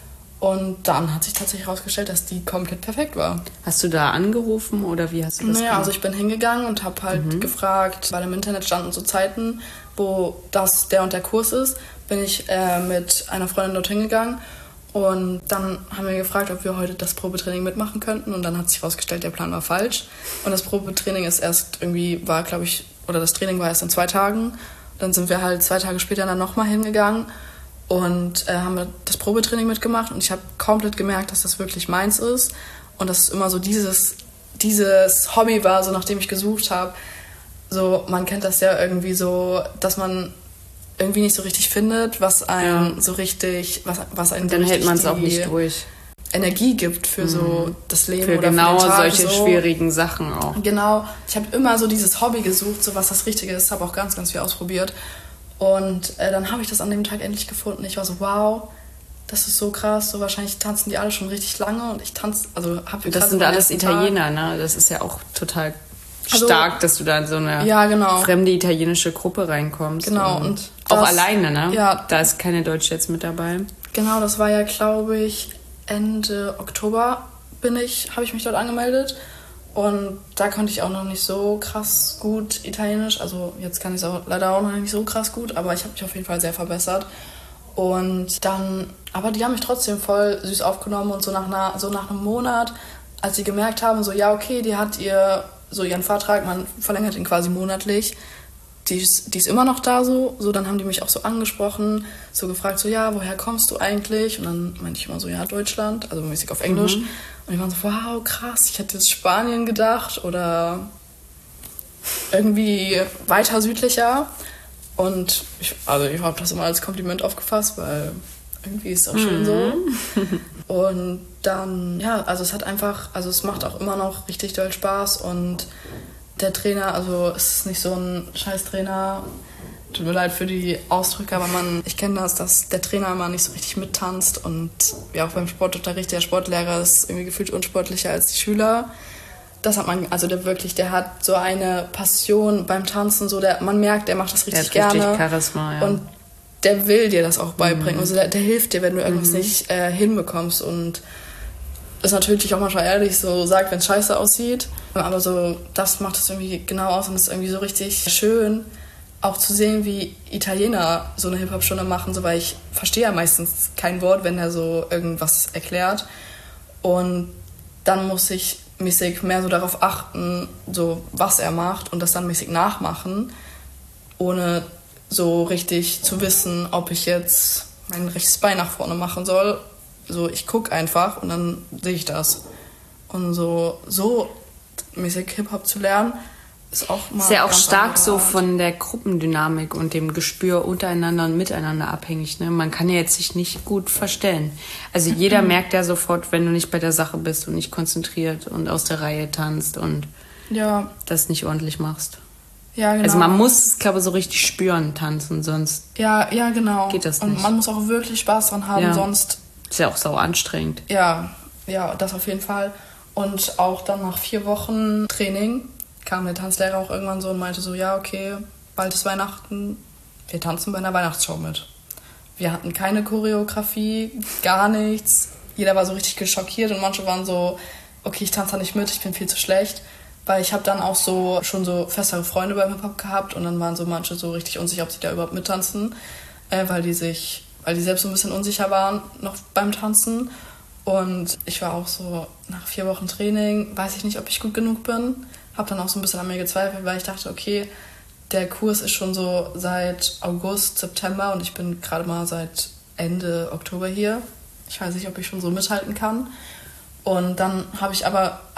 Und dann hat sich tatsächlich herausgestellt, dass die komplett perfekt war. Hast du da angerufen oder wie hast du das gemacht? Also ich bin hingegangen und habe halt gefragt, weil im Internet standen so Zeiten, wo der und der Kurs ist, bin ich mit einer Freundin dort hingegangen und dann haben wir gefragt, ob wir heute das Probetraining mitmachen könnten und dann hat sich herausgestellt, der Plan war falsch und das Probetraining das Training war erst in 2 Tagen. Dann sind wir halt 2 Tage später dann nochmal hingegangen und haben das Probetraining mitgemacht und ich habe komplett gemerkt, dass das wirklich meins ist und dass es immer so dieses Hobby war, so nachdem ich gesucht habe. So, man kennt das ja irgendwie so, dass man irgendwie nicht so richtig findet, was einen so richtig, was einen dann so hält man es auch nicht durch. Energie gibt für so das Leben für oder genau für den Tag, solche so. schwierigen Sachen auch. Genau, ich habe immer so dieses Hobby gesucht, so was das Richtige ist, habe auch ganz, ganz viel ausprobiert und dann habe ich das an dem Tag endlich gefunden. Ich war so, wow, das ist so krass, so wahrscheinlich tanzen die alle schon richtig lange und ich tanze, also habe ich. Das sind alles Italiener, ne? Das ist ja auch total stark, dass du da in so eine fremde italienische Gruppe reinkommst. Genau. Und auch alleine, ne? Ja. Da ist keine Deutsche jetzt mit dabei. Genau, das war ja, glaube ich, Ende Oktober habe ich mich dort angemeldet. Und da konnte ich auch noch nicht so krass gut Italienisch. Also jetzt kann ich es auch leider auch noch nicht so krass gut, aber ich habe mich auf jeden Fall sehr verbessert. Und dann, aber die haben mich trotzdem voll süß aufgenommen und so nach einem Monat, als sie gemerkt haben, so ja, okay, die hat ihren Vertrag, man verlängert ihn quasi monatlich, die ist immer noch da so, dann haben die mich auch so angesprochen, so gefragt, so ja, woher kommst du eigentlich? Und dann meinte ich immer so, ja, Deutschland, also mäßig auf Englisch. Und die waren so, wow, krass, ich hätte jetzt Spanien gedacht oder irgendwie weiter südlicher. Und ich habe das immer als Kompliment aufgefasst, weil irgendwie ist es auch schön so. Und dann, es macht auch immer noch richtig doll Spaß und der Trainer, also es ist nicht so ein Scheiß-Trainer, tut mir leid für die Ausdrücke, aber ich kenne das, dass der Trainer immer nicht so richtig mittanzt und wie auch beim Sportunterricht, der Sportlehrer ist irgendwie gefühlt unsportlicher als die Schüler. Das hat man, also der hat so eine Passion beim Tanzen, so man merkt, der macht das richtig gerne. Richtig Charisma, ja. Und der will dir das auch beibringen. Also der hilft dir, wenn du irgendwas nicht hinbekommst. Und ist natürlich auch manchmal ehrlich, so sagt, wenn es scheiße aussieht. Aber so, das macht es irgendwie genau aus und ist irgendwie so richtig schön, auch zu sehen, wie Italiener so eine Hip-Hop-Stunde machen, so, weil ich verstehe ja meistens kein Wort, wenn er so irgendwas erklärt. Und dann muss ich mäßig mehr so darauf achten, so was er macht und das dann mäßig nachmachen, ohne so richtig zu wissen, ob ich jetzt mein rechtes Bein nach vorne machen soll. So, ich gucke einfach und dann sehe ich das. Und so mäßig Hip-Hop zu lernen, ist auch mal. Ist ja auch stark so von der Gruppendynamik und dem Gespür untereinander und miteinander abhängig. Ne? Man kann ja jetzt sich nicht gut verstellen. Also jeder merkt ja sofort, wenn du nicht bei der Sache bist und nicht konzentriert und aus der Reihe tanzt und das nicht ordentlich machst. Ja, genau. Also man muss, glaube ich, so richtig spüren, tanzen, sonst ja, genau. geht das nicht. Und man muss auch wirklich Spaß dran haben, sonst... Ist ja auch sau anstrengend. Ja, das auf jeden Fall. Und auch dann nach 4 Wochen Training kam der Tanzlehrer auch irgendwann so und meinte so, ja, okay, bald ist Weihnachten, wir tanzen bei einer Weihnachtsshow mit. Wir hatten keine Choreografie, gar nichts. Jeder war so richtig schockiert und manche waren so, okay, ich tanze da nicht mit, ich bin viel zu schlecht. Weil ich habe dann auch schon so festere Freunde beim Hip-Hop gehabt und dann waren so manche so richtig unsicher, ob sie da überhaupt mittanzen, weil die selbst so ein bisschen unsicher waren noch beim Tanzen. Und ich war auch so, nach 4 Wochen Training, weiß ich nicht, ob ich gut genug bin. Habe dann auch so ein bisschen an mir gezweifelt, weil ich dachte, okay, der Kurs ist schon so seit August, September und ich bin gerade mal seit Ende Oktober hier. Ich weiß nicht, ob ich schon so mithalten kann. Und dann habe ich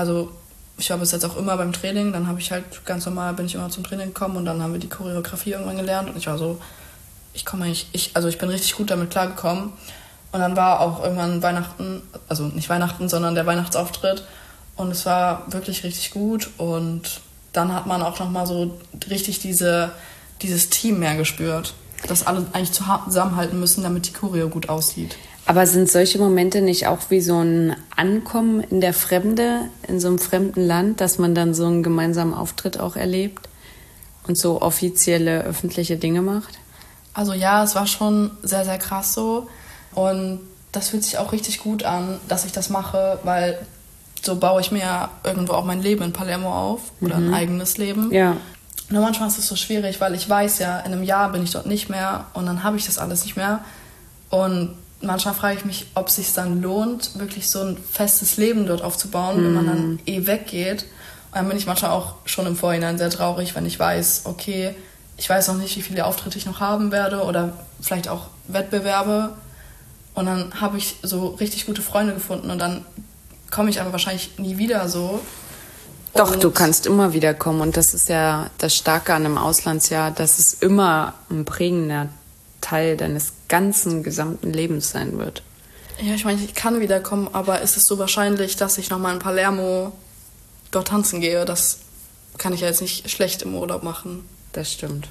ich war bis jetzt auch immer beim Training, dann habe ich halt bin ich immer zum Training gekommen und dann haben wir die Choreografie irgendwann gelernt und ich war so, ich bin richtig gut damit klargekommen. Und dann war auch irgendwann Weihnachten, also nicht Weihnachten, sondern der Weihnachtsauftritt und es war wirklich richtig gut und dann hat man auch nochmal so richtig dieses Team mehr gespürt. dass alle eigentlich zusammenhalten müssen, damit die Choreo gut aussieht. Aber sind solche Momente nicht auch wie so ein Ankommen in der Fremde, in so einem fremden Land, dass man dann so einen gemeinsamen Auftritt auch erlebt und so offizielle öffentliche Dinge macht? Also ja, es war schon sehr, sehr krass so. Und das fühlt sich auch richtig gut an, dass ich das mache, weil so baue ich mir ja irgendwo auch mein Leben in Palermo auf oder ein eigenes Leben. Ja. Nur manchmal ist es so schwierig, weil ich weiß ja, in einem Jahr bin ich dort nicht mehr und dann habe ich das alles nicht mehr. Und manchmal frage ich mich, ob es sich dann lohnt, wirklich so ein festes Leben dort aufzubauen, wenn man dann weggeht. Und dann bin ich manchmal auch schon im Vorhinein sehr traurig, wenn ich weiß, okay, ich weiß noch nicht, wie viele Auftritte ich noch haben werde oder vielleicht auch Wettbewerbe. Und dann habe ich so richtig gute Freunde gefunden und dann komme ich aber wahrscheinlich nie wieder so. Doch, du kannst immer wieder kommen und das ist ja das Starke an einem Auslandsjahr, dass es immer ein prägender Teil deines ganzen gesamten Lebens sein wird. Ja, ich meine, ich kann wiederkommen, aber ist es so wahrscheinlich, dass ich nochmal in Palermo dort tanzen gehe? Das kann ich ja jetzt nicht schlecht im Urlaub machen. Das stimmt.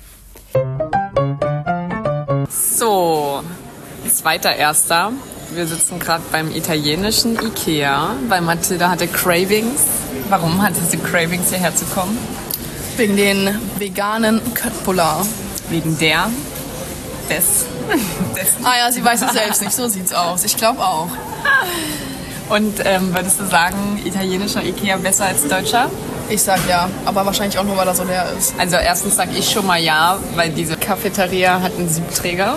So, 2.1. Wir sitzen gerade beim italienischen Ikea, weil Mathilda hatte Cravings. Warum hattest du Cravings, hierher zu kommen? Wegen den veganen Köttbullar. Wegen des. Ah ja, sie weiß es selbst nicht, so sieht's aus. Ich glaube auch. Und würdest du sagen, italienischer Ikea besser als deutscher? Ich sag ja, aber wahrscheinlich auch nur, weil er so leer ist. Also erstens sag ich schon mal ja, weil diese Cafeteria hat einen Siebträger.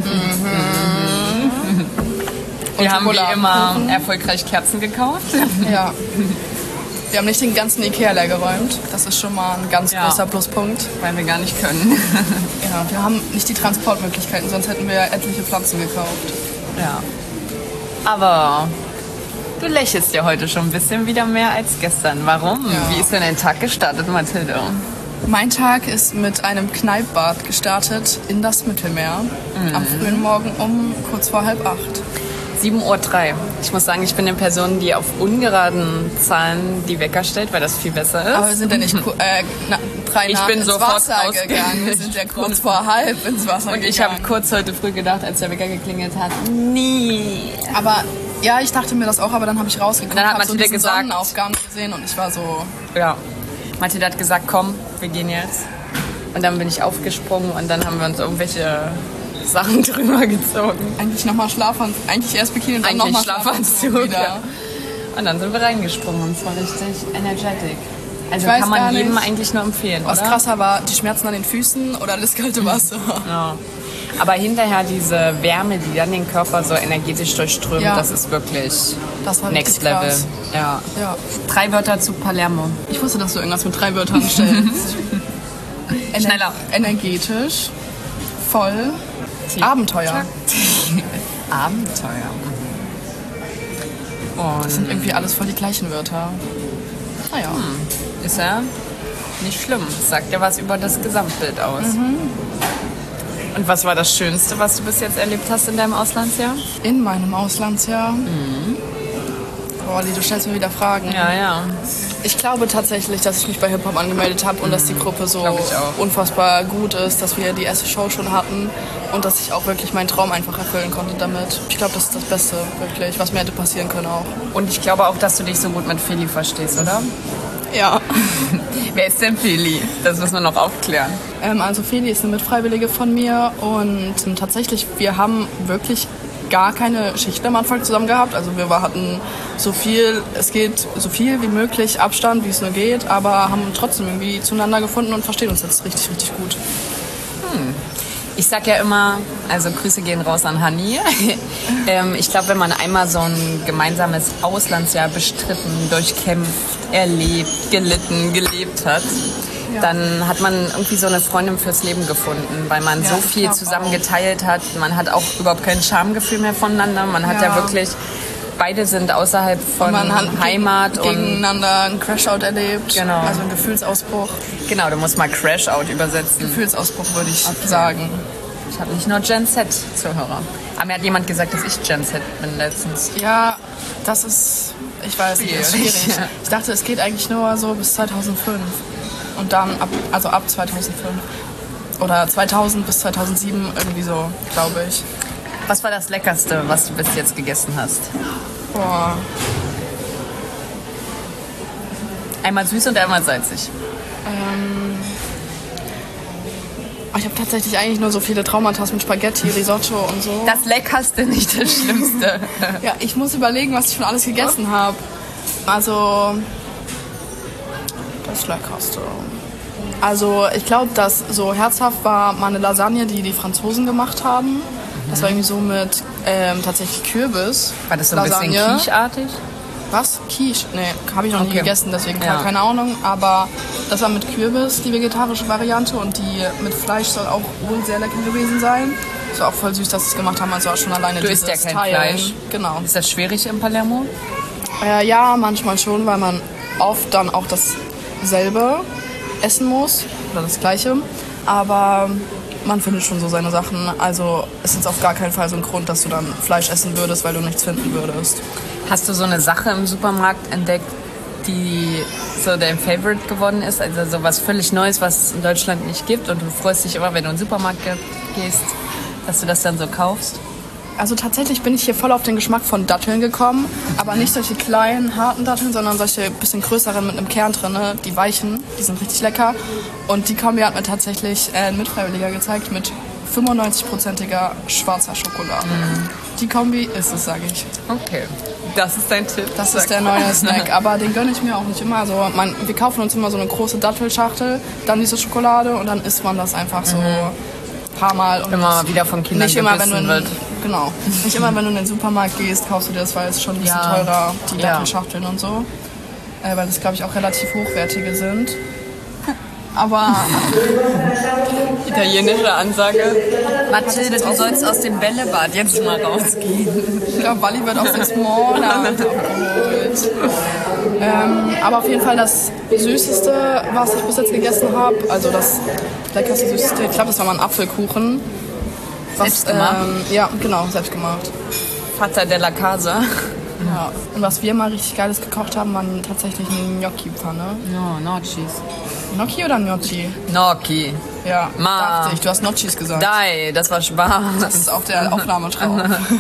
Wir haben wie immer erfolgreich Kerzen gekauft. Ja. Wir haben nicht den ganzen Ikea leer geräumt. Das ist schon mal ein ganz großer Pluspunkt. Weil wir gar nicht können. Ja, wir haben nicht die Transportmöglichkeiten, sonst hätten wir etliche Pflanzen gekauft. Ja. Aber du lächelst ja heute schon ein bisschen wieder mehr als gestern. Warum? Ja. Wie ist denn dein Tag gestartet, Mathilde? Mein Tag ist mit einem Kneippbad gestartet in das Mittelmeer. Am frühen Morgen um kurz vor 7:30. 7:03 Uhr. Ich muss sagen, ich bin eine Person, die auf ungeraden Zahlen die Wecker stellt, weil das viel besser ist. Aber wir sind ja nicht 3 Ich nach bin ins sofort Wasser gegangen. Wir sind ja kurz vor 7:30 ins Wasser gegangen. Und ich habe kurz heute früh gedacht, als der Wecker geklingelt hat, nie. Aber ja, ich dachte mir das auch, aber dann habe ich rausgeguckt, Dann hat habe so Mathilda diesen gesagt- Sonnenaufgang gesehen und ich war so... Ja. Mathilda hat gesagt, komm, wir gehen jetzt. Und dann bin ich aufgesprungen und dann haben wir uns irgendwelche Sachen drüber gezogen. Eigentlich nochmal Schlafanzug, eigentlich erst Bikini und dann Eigentlich nochmal Schlafanzug, wieder. ja. Und dann sind wir reingesprungen und es war richtig energetic. Also Ich weiß kann man gar jedem nicht, eigentlich nur empfehlen, Was oder? krasser war, die Schmerzen an den Füßen oder das kalte Wasser. Ja. Aber hinterher diese Wärme, die dann den Körper so energetisch durchströmt, Ja. das ist wirklich Das war Next richtig Level. krass. Ja. Ja. 3 Wörter zu Palermo. Ich wusste, dass du irgendwas mit 3 Wörtern stellst. Schneller. Energetisch, voll, Abenteuer. Abenteuer. Und Das sind irgendwie alles voll die gleichen Wörter. Naja. ist ja nicht schlimm. Sagt ja was über das Gesamtbild aus. Und was war das Schönste, was du bis jetzt erlebt hast in deinem Auslandsjahr? In meinem Auslandsjahr. Boah, Lee, du stellst mir wieder Fragen. Ja, ja. Ich glaube tatsächlich, dass ich mich bei Hip-Hop angemeldet habe und dass die Gruppe so Glaub ich auch. unfassbar gut ist, dass wir die erste Show schon hatten und dass ich auch wirklich meinen Traum einfach erfüllen konnte damit. Ich glaube, das ist das Beste, wirklich, was mir hätte passieren können auch. Und ich glaube auch, dass du dich so gut mit Feli verstehst, oder? Ja. Wer ist denn Feli? Das müssen wir noch aufklären. Also Feli ist eine Mitfreiwillige von mir und tatsächlich, wir haben wirklich gar keine Schichten am Anfang zusammen gehabt. Also wir hatten so viel wie möglich Abstand, wie es nur geht, aber haben trotzdem irgendwie zueinander gefunden und verstehen uns jetzt richtig, richtig gut. Ich sag ja immer, also Grüße gehen raus an Hanni. Ich glaube, wenn man einmal so ein gemeinsames Auslandsjahr bestritten, durchkämpft, erlebt, gelitten, gelebt hat, dann hat man irgendwie so eine Freundin fürs Leben gefunden, weil man Ja, so ich viel glaub zusammen auch. geteilt hat. Man hat auch überhaupt kein Schamgefühl mehr voneinander. Man hat ja wirklich, beide sind außerhalb von Man hat Heimat und gegeneinander einen Crashout erlebt, Genau. also einen Gefühlsausbruch. genau, du musst mal Crash-Out übersetzen. Gefühlsausbruch würde ich sagen. Ich habe nicht nur Gen Z-Zuhörer. Aber mir hat jemand gesagt, dass ich Gen Z bin letztens. Ja, das ist, ich weiß nicht, das ist Schwierig. schwierig. Ich dachte, es geht eigentlich nur so bis 2005 und dann ab 2005. Oder 2000 bis 2007, irgendwie so, glaube ich. Was war das Leckerste, was du bis jetzt gegessen hast? Boah. Einmal süß und einmal salzig. Ich habe tatsächlich eigentlich nur so viele Traumata mit Spaghetti, Risotto und so. Das Leckerste, nicht das Schlimmste. Ja, ich muss überlegen, was ich schon alles gegessen habe. Also, das Leckerste. Also, ich glaube, dass so herzhaft war meine Lasagne, die die Franzosen gemacht haben. Das war irgendwie so mit tatsächlich Kürbis. War das so ein bisschen quicheartig? Was? Quiche? Nee, habe ich noch nie gegessen, deswegen keine Ahnung. Aber das war mit Kürbis, die vegetarische Variante. Und die mit Fleisch soll auch wohl sehr lecker gewesen sein. Es war auch voll süß, dass sie es gemacht haben. Also auch schon alleine du isst ja kein Fleisch. Genau. Ist das schwierig in Palermo? Ja, manchmal schon, weil man oft dann auch dasselbe essen muss. Oder das Gleiche. Aber man findet schon so seine Sachen. Also es ist auf gar keinen Fall so ein Grund, dass du dann Fleisch essen würdest, weil du nichts finden würdest. Hast du so eine Sache im Supermarkt entdeckt, die so dein Favorite geworden ist? Also so was völlig Neues, was es in Deutschland nicht gibt und du freust dich immer, wenn du in den Supermarkt gehst, dass du das dann so kaufst? Also tatsächlich bin ich hier voll auf den Geschmack von Datteln gekommen, aber nicht solche kleinen, harten Datteln, sondern solche bisschen größeren mit einem Kern drin, die weichen, die sind richtig lecker. Und die Kombi hat mir tatsächlich ein Mitfreiwilliger gezeigt mit 95%iger schwarzer Schokolade. Die Kombi ist es, sage ich. Okay, das ist dein Tipp. Das ist der neue Snack, aber den gönne ich mir auch nicht immer. Also wir kaufen uns immer so eine große Dattelschachtel, dann diese Schokolade und dann isst man das einfach so ein paar Mal. Und immer mal wieder von Kindern nicht immer, wenn du wird. Genau. Nicht immer, wenn du in den Supermarkt gehst, kaufst du dir das, weil es schon ein bisschen teurer, die Dattelschachteln und so. Weil das, glaube ich, auch relativ hochwertige sind. Aber italienische Ansage. Mathilde, du sollst aus dem Bällebad jetzt mal rausgehen. Ich glaube, Wally wird aus dem Smallland abgeholt. Aber auf jeden Fall das Süßeste, was ich bis jetzt gegessen habe, also das leckerste, süßeste, ich glaube, das war mal ein Apfelkuchen. Selbst gemacht? Ja, genau, selbst gemacht. Vater della Casa. Ja. Und was wir mal richtig Geiles gekocht haben, waren tatsächlich eine Gnocchi-Pfanne. No, Gnocchis. Gnocchi oder Gnocchi? Gnocchi. Ja, dachte ich. Du hast Gnocchis gesagt. Dai, das war Spaß. Das ist auf der Aufnahme drauf.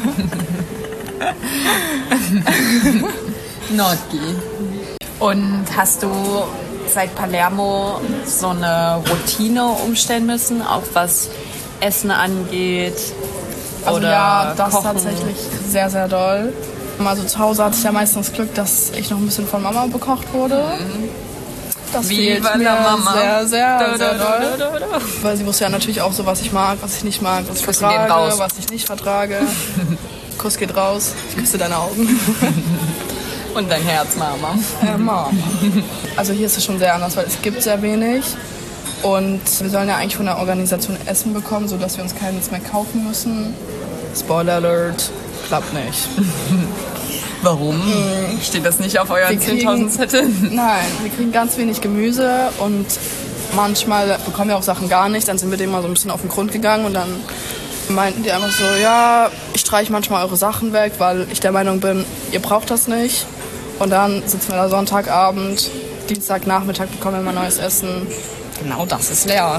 Gnocchi. Und hast du seit Palermo so eine Routine umstellen müssen, auch was Essen angeht? Also oder ja, das Kochen? Tatsächlich sehr, sehr doll. Also zu Hause hatte ich ja meistens Glück, dass ich noch ein bisschen von Mama bekocht wurde. Das fehlt mir sehr, sehr, sehr doll. Weil sie wusste ja natürlich auch so, was ich mag, was ich nicht mag, was ich vertrage, was ich nicht vertrage. Kuss geht raus. Ich küsse deine Augen. Und dein Herz, Mama. Mama. Also hier ist es schon sehr anders, weil es gibt sehr wenig. Und wir sollen ja eigentlich von der Organisation Essen bekommen, sodass wir uns keines mehr kaufen müssen. Spoiler Alert, klappt nicht. Warum? Steht das nicht auf euren 10.000 Zettel? Nein, wir kriegen ganz wenig Gemüse und manchmal bekommen wir auch Sachen gar nicht. Dann sind wir dem mal so ein bisschen auf den Grund gegangen und dann meinten die einfach so, ja, ich streiche manchmal eure Sachen weg, weil ich der Meinung bin, ihr braucht das nicht. Und dann sitzen wir da Sonntagabend, Dienstagnachmittag bekommen wir mal neues Essen. Genau, das ist leer.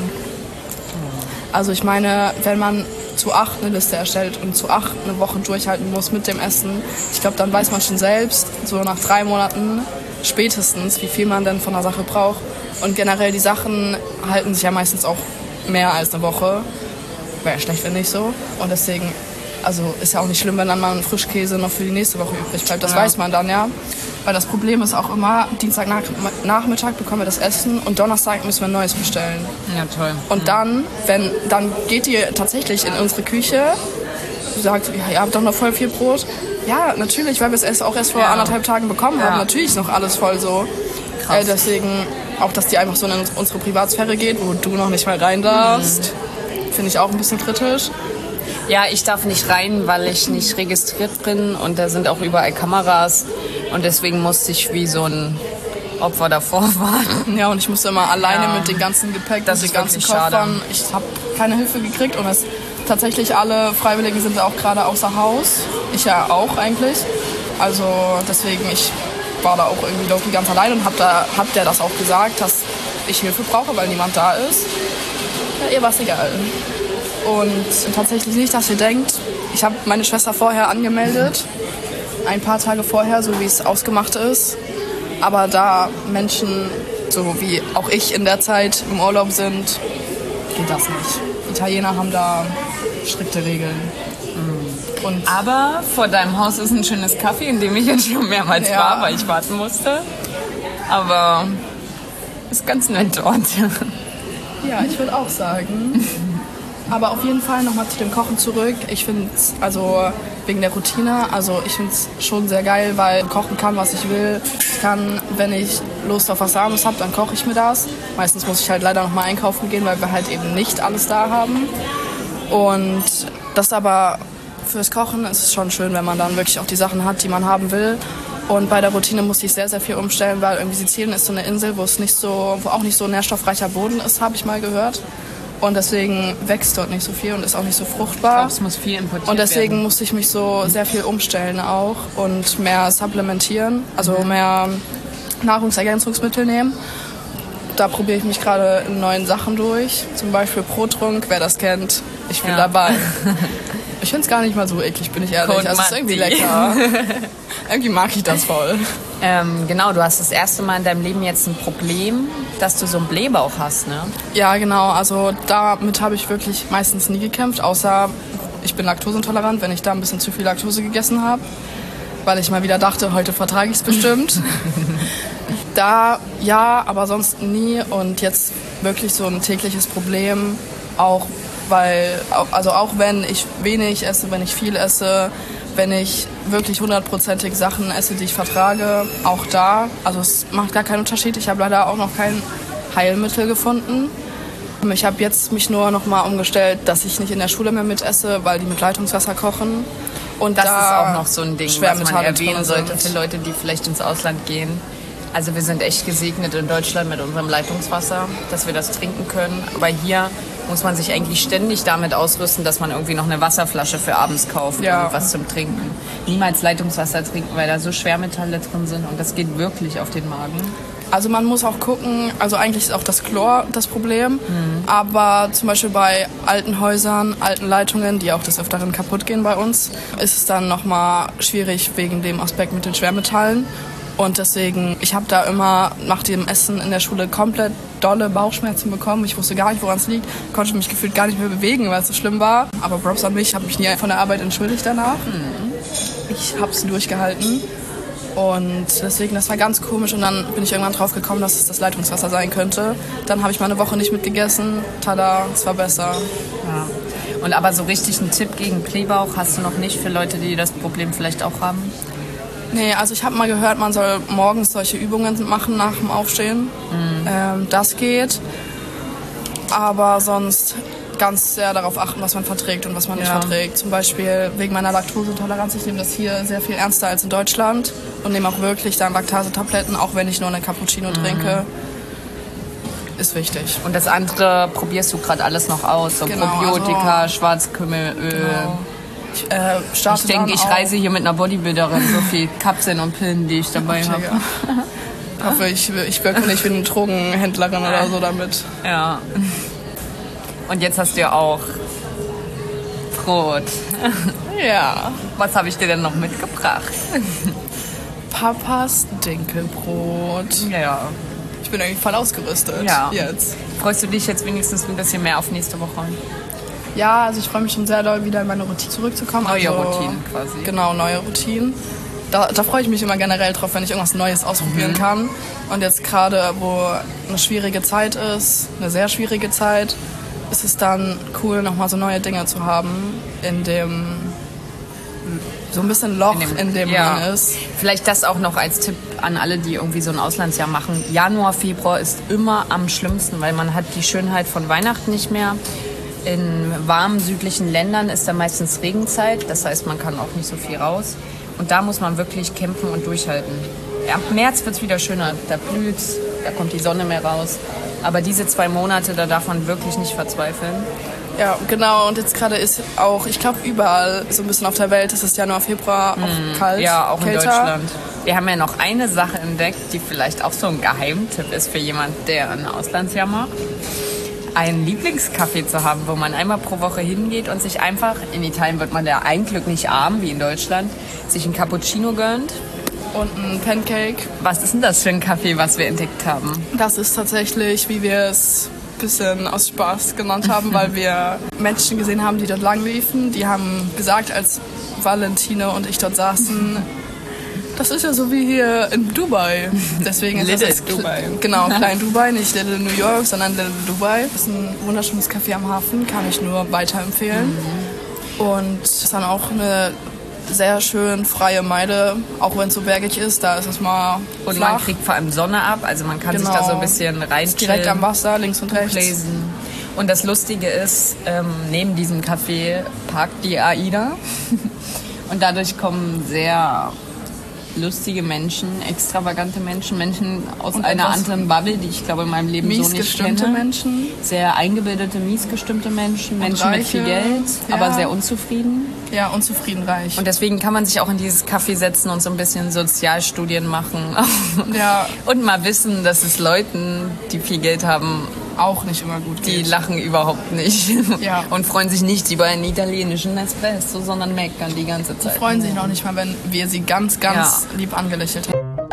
Also ich meine, wenn man zu 8 eine Liste erstellt und zu 8 eine Woche durchhalten muss mit dem Essen, ich glaube, dann weiß man schon selbst, so nach 3 Monaten spätestens, wie viel man denn von der Sache braucht. Und generell, die Sachen halten sich ja meistens auch mehr als eine Woche. Wäre ja schlecht, wenn nicht so. Und deswegen, also ist ja auch nicht schlimm, wenn dann mal ein Frischkäse noch für die nächste Woche übrig bleibt. Das weiß man dann ja. Weil das Problem ist auch immer, Dienstagnachmittag bekommen wir das Essen und Donnerstag müssen wir ein neues bestellen. Ja, toll. Und dann geht ihr tatsächlich in unsere Küche, sagt, ja, ihr habt doch noch voll viel Brot. Ja, natürlich, weil wir es auch erst vor 1,5 Tagen bekommen haben. Natürlich ist noch alles voll so. Deswegen, auch dass die einfach so in unsere Privatsphäre geht, wo du noch nicht mal rein darfst, finde ich auch ein bisschen kritisch. Ja, ich darf nicht rein, weil ich nicht registriert bin und da sind auch überall Kameras und deswegen musste ich wie so ein Opfer davor warten. Ja, und ich musste immer alleine mit dem ganzen Gepäck, das mit ist den ganzen Koffern. Schade. Ich habe keine Hilfe gekriegt und tatsächlich alle Freiwilligen sind auch gerade außer Haus. Ich ja auch eigentlich. Also deswegen, ich war da auch irgendwie low-key ganz allein und hab der das auch gesagt, dass ich Hilfe brauche, weil niemand da ist. Ja, ihr war es egal. Und tatsächlich nicht, dass ihr denkt, ich habe meine Schwester vorher angemeldet, ein paar Tage vorher, so wie es ausgemacht ist. Aber da Menschen, so wie auch ich in der Zeit im Urlaub sind, geht das nicht. Italiener haben da strikte Regeln. Und Aber vor deinem Haus ist ein schönes Café, in dem ich jetzt schon mehrmals Ja. war, weil ich warten musste. Aber ist ganz nett dort. ja, ich würde auch sagen. Aber auf jeden Fall nochmal zu dem Kochen zurück. Ich finde es, also wegen der Routine, also ich finde es schon sehr geil, weil ich kochen kann, was ich will. Ich kann, wenn ich Lust auf was Warmes habe, dann koche ich mir das. Meistens muss ich halt leider nochmal einkaufen gehen, weil wir halt eben nicht alles da haben. Und das aber fürs Kochen ist es schon schön, wenn man dann wirklich auch die Sachen hat, die man haben will. Und bei der Routine musste ich sehr, sehr viel umstellen, weil irgendwie Sizilien ist so eine Insel, wo auch nicht so nährstoffreicher Boden ist, habe ich mal gehört. Und deswegen wächst dort nicht so viel und ist auch nicht so fruchtbar. Ich glaube, es muss viel importiert Und deswegen werden. musste ich mich so sehr viel umstellen auch und mehr supplementieren, also mehr Nahrungsergänzungsmittel nehmen. Da probiere ich mich gerade in neuen Sachen durch. Zum Beispiel Protrunk, wer das kennt, ich bin dabei. Ich finde es gar nicht mal so eklig, bin ich ehrlich. Code Also es ist irgendwie Matti. lecker. Irgendwie mag ich das voll. Genau, du hast das erste Mal in deinem Leben jetzt ein Problem, dass du so einen Blähbauch hast, ne? Ja, genau. Also damit habe ich wirklich meistens nie gekämpft, außer ich bin laktoseintolerant, wenn ich da ein bisschen zu viel Laktose gegessen habe, weil ich mal wieder dachte, heute vertrage ich es bestimmt. Da ja, aber sonst nie. Und jetzt wirklich so ein tägliches Problem, auch wenn ich wenig esse, wenn ich viel esse, wenn ich wirklich 100%ig Sachen esse, die ich vertrage, auch da. Also es macht gar keinen Unterschied. Ich habe leider auch noch kein Heilmittel gefunden. Ich habe jetzt mich nur noch mal umgestellt, dass ich nicht in der Schule mehr mit esse, weil die mit Leitungswasser kochen. Und Das da ist auch noch so ein Ding, was man Schwermetalle erwähnen drin sollte sind. für Leute, die vielleicht ins Ausland gehen. Also wir sind echt gesegnet in Deutschland mit unserem Leitungswasser, dass wir das trinken können. Aber hier muss man sich eigentlich ständig damit ausrüsten, dass man irgendwie noch eine Wasserflasche für abends kauft Ja. und was zum Trinken. Niemals Leitungswasser trinken, weil da so Schwermetalle drin sind und das geht wirklich auf den Magen. Also man muss auch gucken, also eigentlich ist auch das Chlor das Problem, aber zum Beispiel bei alten Häusern, alten Leitungen, die auch des Öfteren kaputt gehen bei uns, ist es dann nochmal schwierig wegen dem Aspekt mit den Schwermetallen. Und deswegen, ich habe da immer nach dem Essen in der Schule komplett dolle Bauchschmerzen bekommen. Ich wusste gar nicht, woran es liegt, konnte mich gefühlt gar nicht mehr bewegen, weil es so schlimm war. Aber Props an mich, ich habe mich nie von der Arbeit entschuldigt danach. Ich habe es durchgehalten. Und deswegen, das war ganz komisch. Und dann bin ich irgendwann drauf gekommen, dass es das Leitungswasser sein könnte. Dann habe ich mal eine Woche nicht mitgegessen. Tada, es war besser. Ja. Und aber so richtig einen Tipp gegen Blähbauch hast du noch nicht für Leute, die das Problem vielleicht auch haben? Nee, also ich habe mal gehört, man soll morgens solche Übungen machen nach dem Aufstehen. Das geht. Aber sonst ganz sehr darauf achten, was man verträgt und was man nicht verträgt. Zum Beispiel wegen meiner Laktoseintoleranz. Ich nehme das hier sehr viel ernster als in Deutschland und nehme auch wirklich dann Laktasetabletten, auch wenn ich nur eine Cappuccino trinke. Ist wichtig. Und das andere probierst du gerade alles noch aus, so Genau, Probiotika, also- Schwarzkümmelöl. Genau. Ich starte Ich denke, dann ich auch- reise hier mit einer Bodybuilderin, so viel Kapseln und Pillen, die ich dabei habe. Digga. Ich hoffe, ich wirke nicht wie eine Drogenhändlerin oder so damit. Ja. Und jetzt hast du ja auch Brot. Ja. Was habe ich dir denn noch mitgebracht? Papas Dinkelbrot. Ja. Ich bin irgendwie voll ausgerüstet Ja. jetzt. Freust du dich jetzt wenigstens ein bisschen mehr auf nächste Woche? Ja, also ich freue mich schon sehr doll, wieder in meine Routine zurückzukommen. Neue also, Routinen quasi. Genau, neue Routinen. Da freue ich mich immer generell drauf, wenn ich irgendwas Neues ausprobieren kann. Und jetzt gerade, wo eine schwierige Zeit ist, eine sehr schwierige Zeit, ist es dann cool, nochmal so neue Dinge zu haben, in dem so ein bisschen Loch, in dem man ist. Vielleicht das auch noch als Tipp an alle, die irgendwie so ein Auslandsjahr machen. Januar, Februar ist immer am schlimmsten, weil man hat die Schönheit von Weihnachten nicht mehr. In warmen südlichen Ländern ist da meistens Regenzeit, das heißt, man kann auch nicht so viel raus. Und da muss man wirklich kämpfen und durchhalten. Ja, ab März wird es wieder schöner, da blüht's, da kommt die Sonne mehr raus. Aber diese 2 Monate, da darf man wirklich nicht verzweifeln. Ja, genau. Und jetzt gerade ist auch, ich glaube, überall so ein bisschen auf der Welt ist es Januar, Februar auch kalt. Ja, auch kälter. in Deutschland. Wir haben ja noch eine Sache entdeckt, die vielleicht auch so ein Geheimtipp ist für jemand, der ein Auslandsjahr macht. einen Lieblingscafé zu haben, wo man einmal pro Woche hingeht und sich einfach, in Italien wird man ja eigentlich nicht arm, wie in Deutschland, sich einen Cappuccino gönnt. Und ein Pancake. Was ist denn das für ein Kaffee, was wir entdeckt haben? Das ist tatsächlich, wie wir es ein bisschen aus Spaß genannt haben, weil wir Menschen gesehen haben, die dort lang liefen. Die haben gesagt, als Valentine und ich dort saßen, das ist ja so wie hier in Dubai. Deswegen ist Little das Dubai. Genau, Klein Dubai, nicht Little New York, sondern Little Dubai. Das ist ein wunderschönes Café am Hafen, kann ich nur weiterempfehlen. Und es ist dann auch eine sehr schön freie Meile, auch wenn es so bergig ist, da ist es mal Und flach. man kriegt vor allem Sonne ab, also man kann sich da so ein bisschen rein direkt am Wasser, links und rechts. lesen. Und das Lustige ist, neben diesem Café parkt die AIDA und dadurch kommen sehr lustige Menschen, extravagante Menschen, Menschen aus Und einer etwas anderen Bubble, die ich glaube in meinem Leben so nicht miesgestimmte kenne. Menschen. Sehr eingebildete, miesgestimmte Menschen, Menschen mit viel Reiche, Geld, ja. aber sehr unzufrieden. Ja, unzufrieden reich. Und deswegen kann man sich auch in dieses Café setzen und so ein bisschen Sozialstudien machen. Ja. Und mal wissen, dass es Leuten, die viel Geld haben, Auch nicht immer gut die geht. lachen überhaupt nicht. Ja. Und freuen sich nicht über einen italienischen Espresso, sondern meckern die ganze Zeit. Die freuen sich noch nicht mal, wenn wir sie ganz lieb angelächelt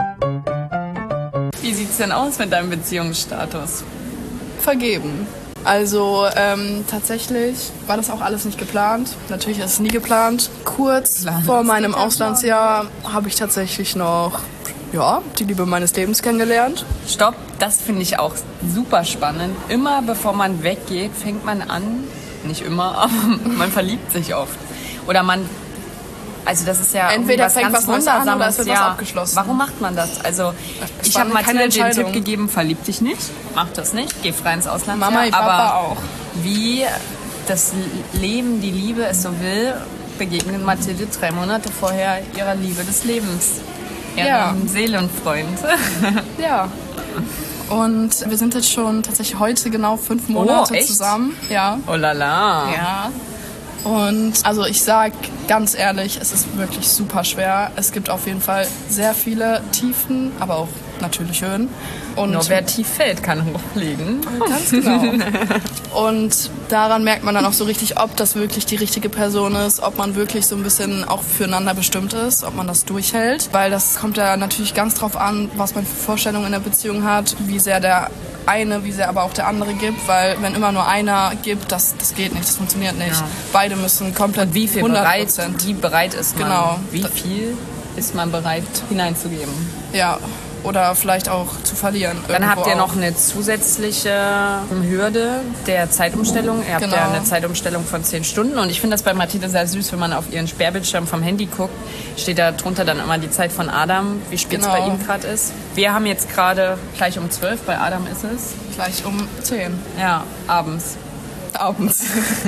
haben. Wie sieht's denn aus mit deinem Beziehungsstatus? Vergeben. Also tatsächlich war das auch alles nicht geplant. Natürlich ist es nie geplant. Kurz vor meinem Auslandsjahr habe ich tatsächlich noch die Liebe meines Lebens kennengelernt. Stopp, das finde ich auch super spannend. Immer bevor man weggeht, fängt man an, nicht immer, aber man verliebt sich oft. Oder also das ist ja Entweder was fängt ganz was Neues an oder Wundersames, es wird was abgeschlossen. Warum macht man das? Also Das ich war habe keine Mathilde den Entscheidung. Tipp gegeben, verlieb dich nicht, mach das nicht, geh frei ins Ausland. Mama, Papa aber auch. wie das Leben, die Liebe es so will, begegnet Mathilde 3 Monate vorher ihrer Liebe des Lebens. Ihrem Seelenfreund. Ja. Und wir sind jetzt schon tatsächlich heute genau 5 Monate echt? zusammen. Ja. Oh la la. Ja. Und also ich sag ganz ehrlich, es ist wirklich super schwer. Es gibt auf jeden Fall sehr viele Tiefen, aber auch natürlich Höhen. Und Nur wer tief fällt, kann hochlegen. ganz genau. Und daran merkt man dann auch so richtig, ob das wirklich die richtige Person ist, ob man wirklich so ein bisschen auch füreinander bestimmt ist, ob man das durchhält. Weil das kommt ja natürlich ganz drauf an, was man für Vorstellungen in der Beziehung hat, wie sehr der eine, wie sehr aber auch der andere gibt, weil wenn immer nur einer gibt, das geht nicht, das funktioniert nicht. Ja. Beide müssen komplett Und wie viel 100%. wie bereit ist man? Genau. Wie viel ist man bereit hineinzugeben? Ja, oder vielleicht auch zu verlieren. Dann irgendwo habt ihr auch. noch eine zusätzliche Hürde der Zeitumstellung. Ihr habt Genau. ja eine Zeitumstellung von 10 Stunden. Und ich finde das bei Mathilde sehr süß, wenn man auf ihren Sperrbildschirm vom Handy guckt, steht da drunter dann immer die Zeit von Adam, wie spät es Genau. bei ihm gerade ist. Wir haben jetzt gerade gleich um 12, bei Adam ist es. Gleich um 10. Ja, abends. Abends.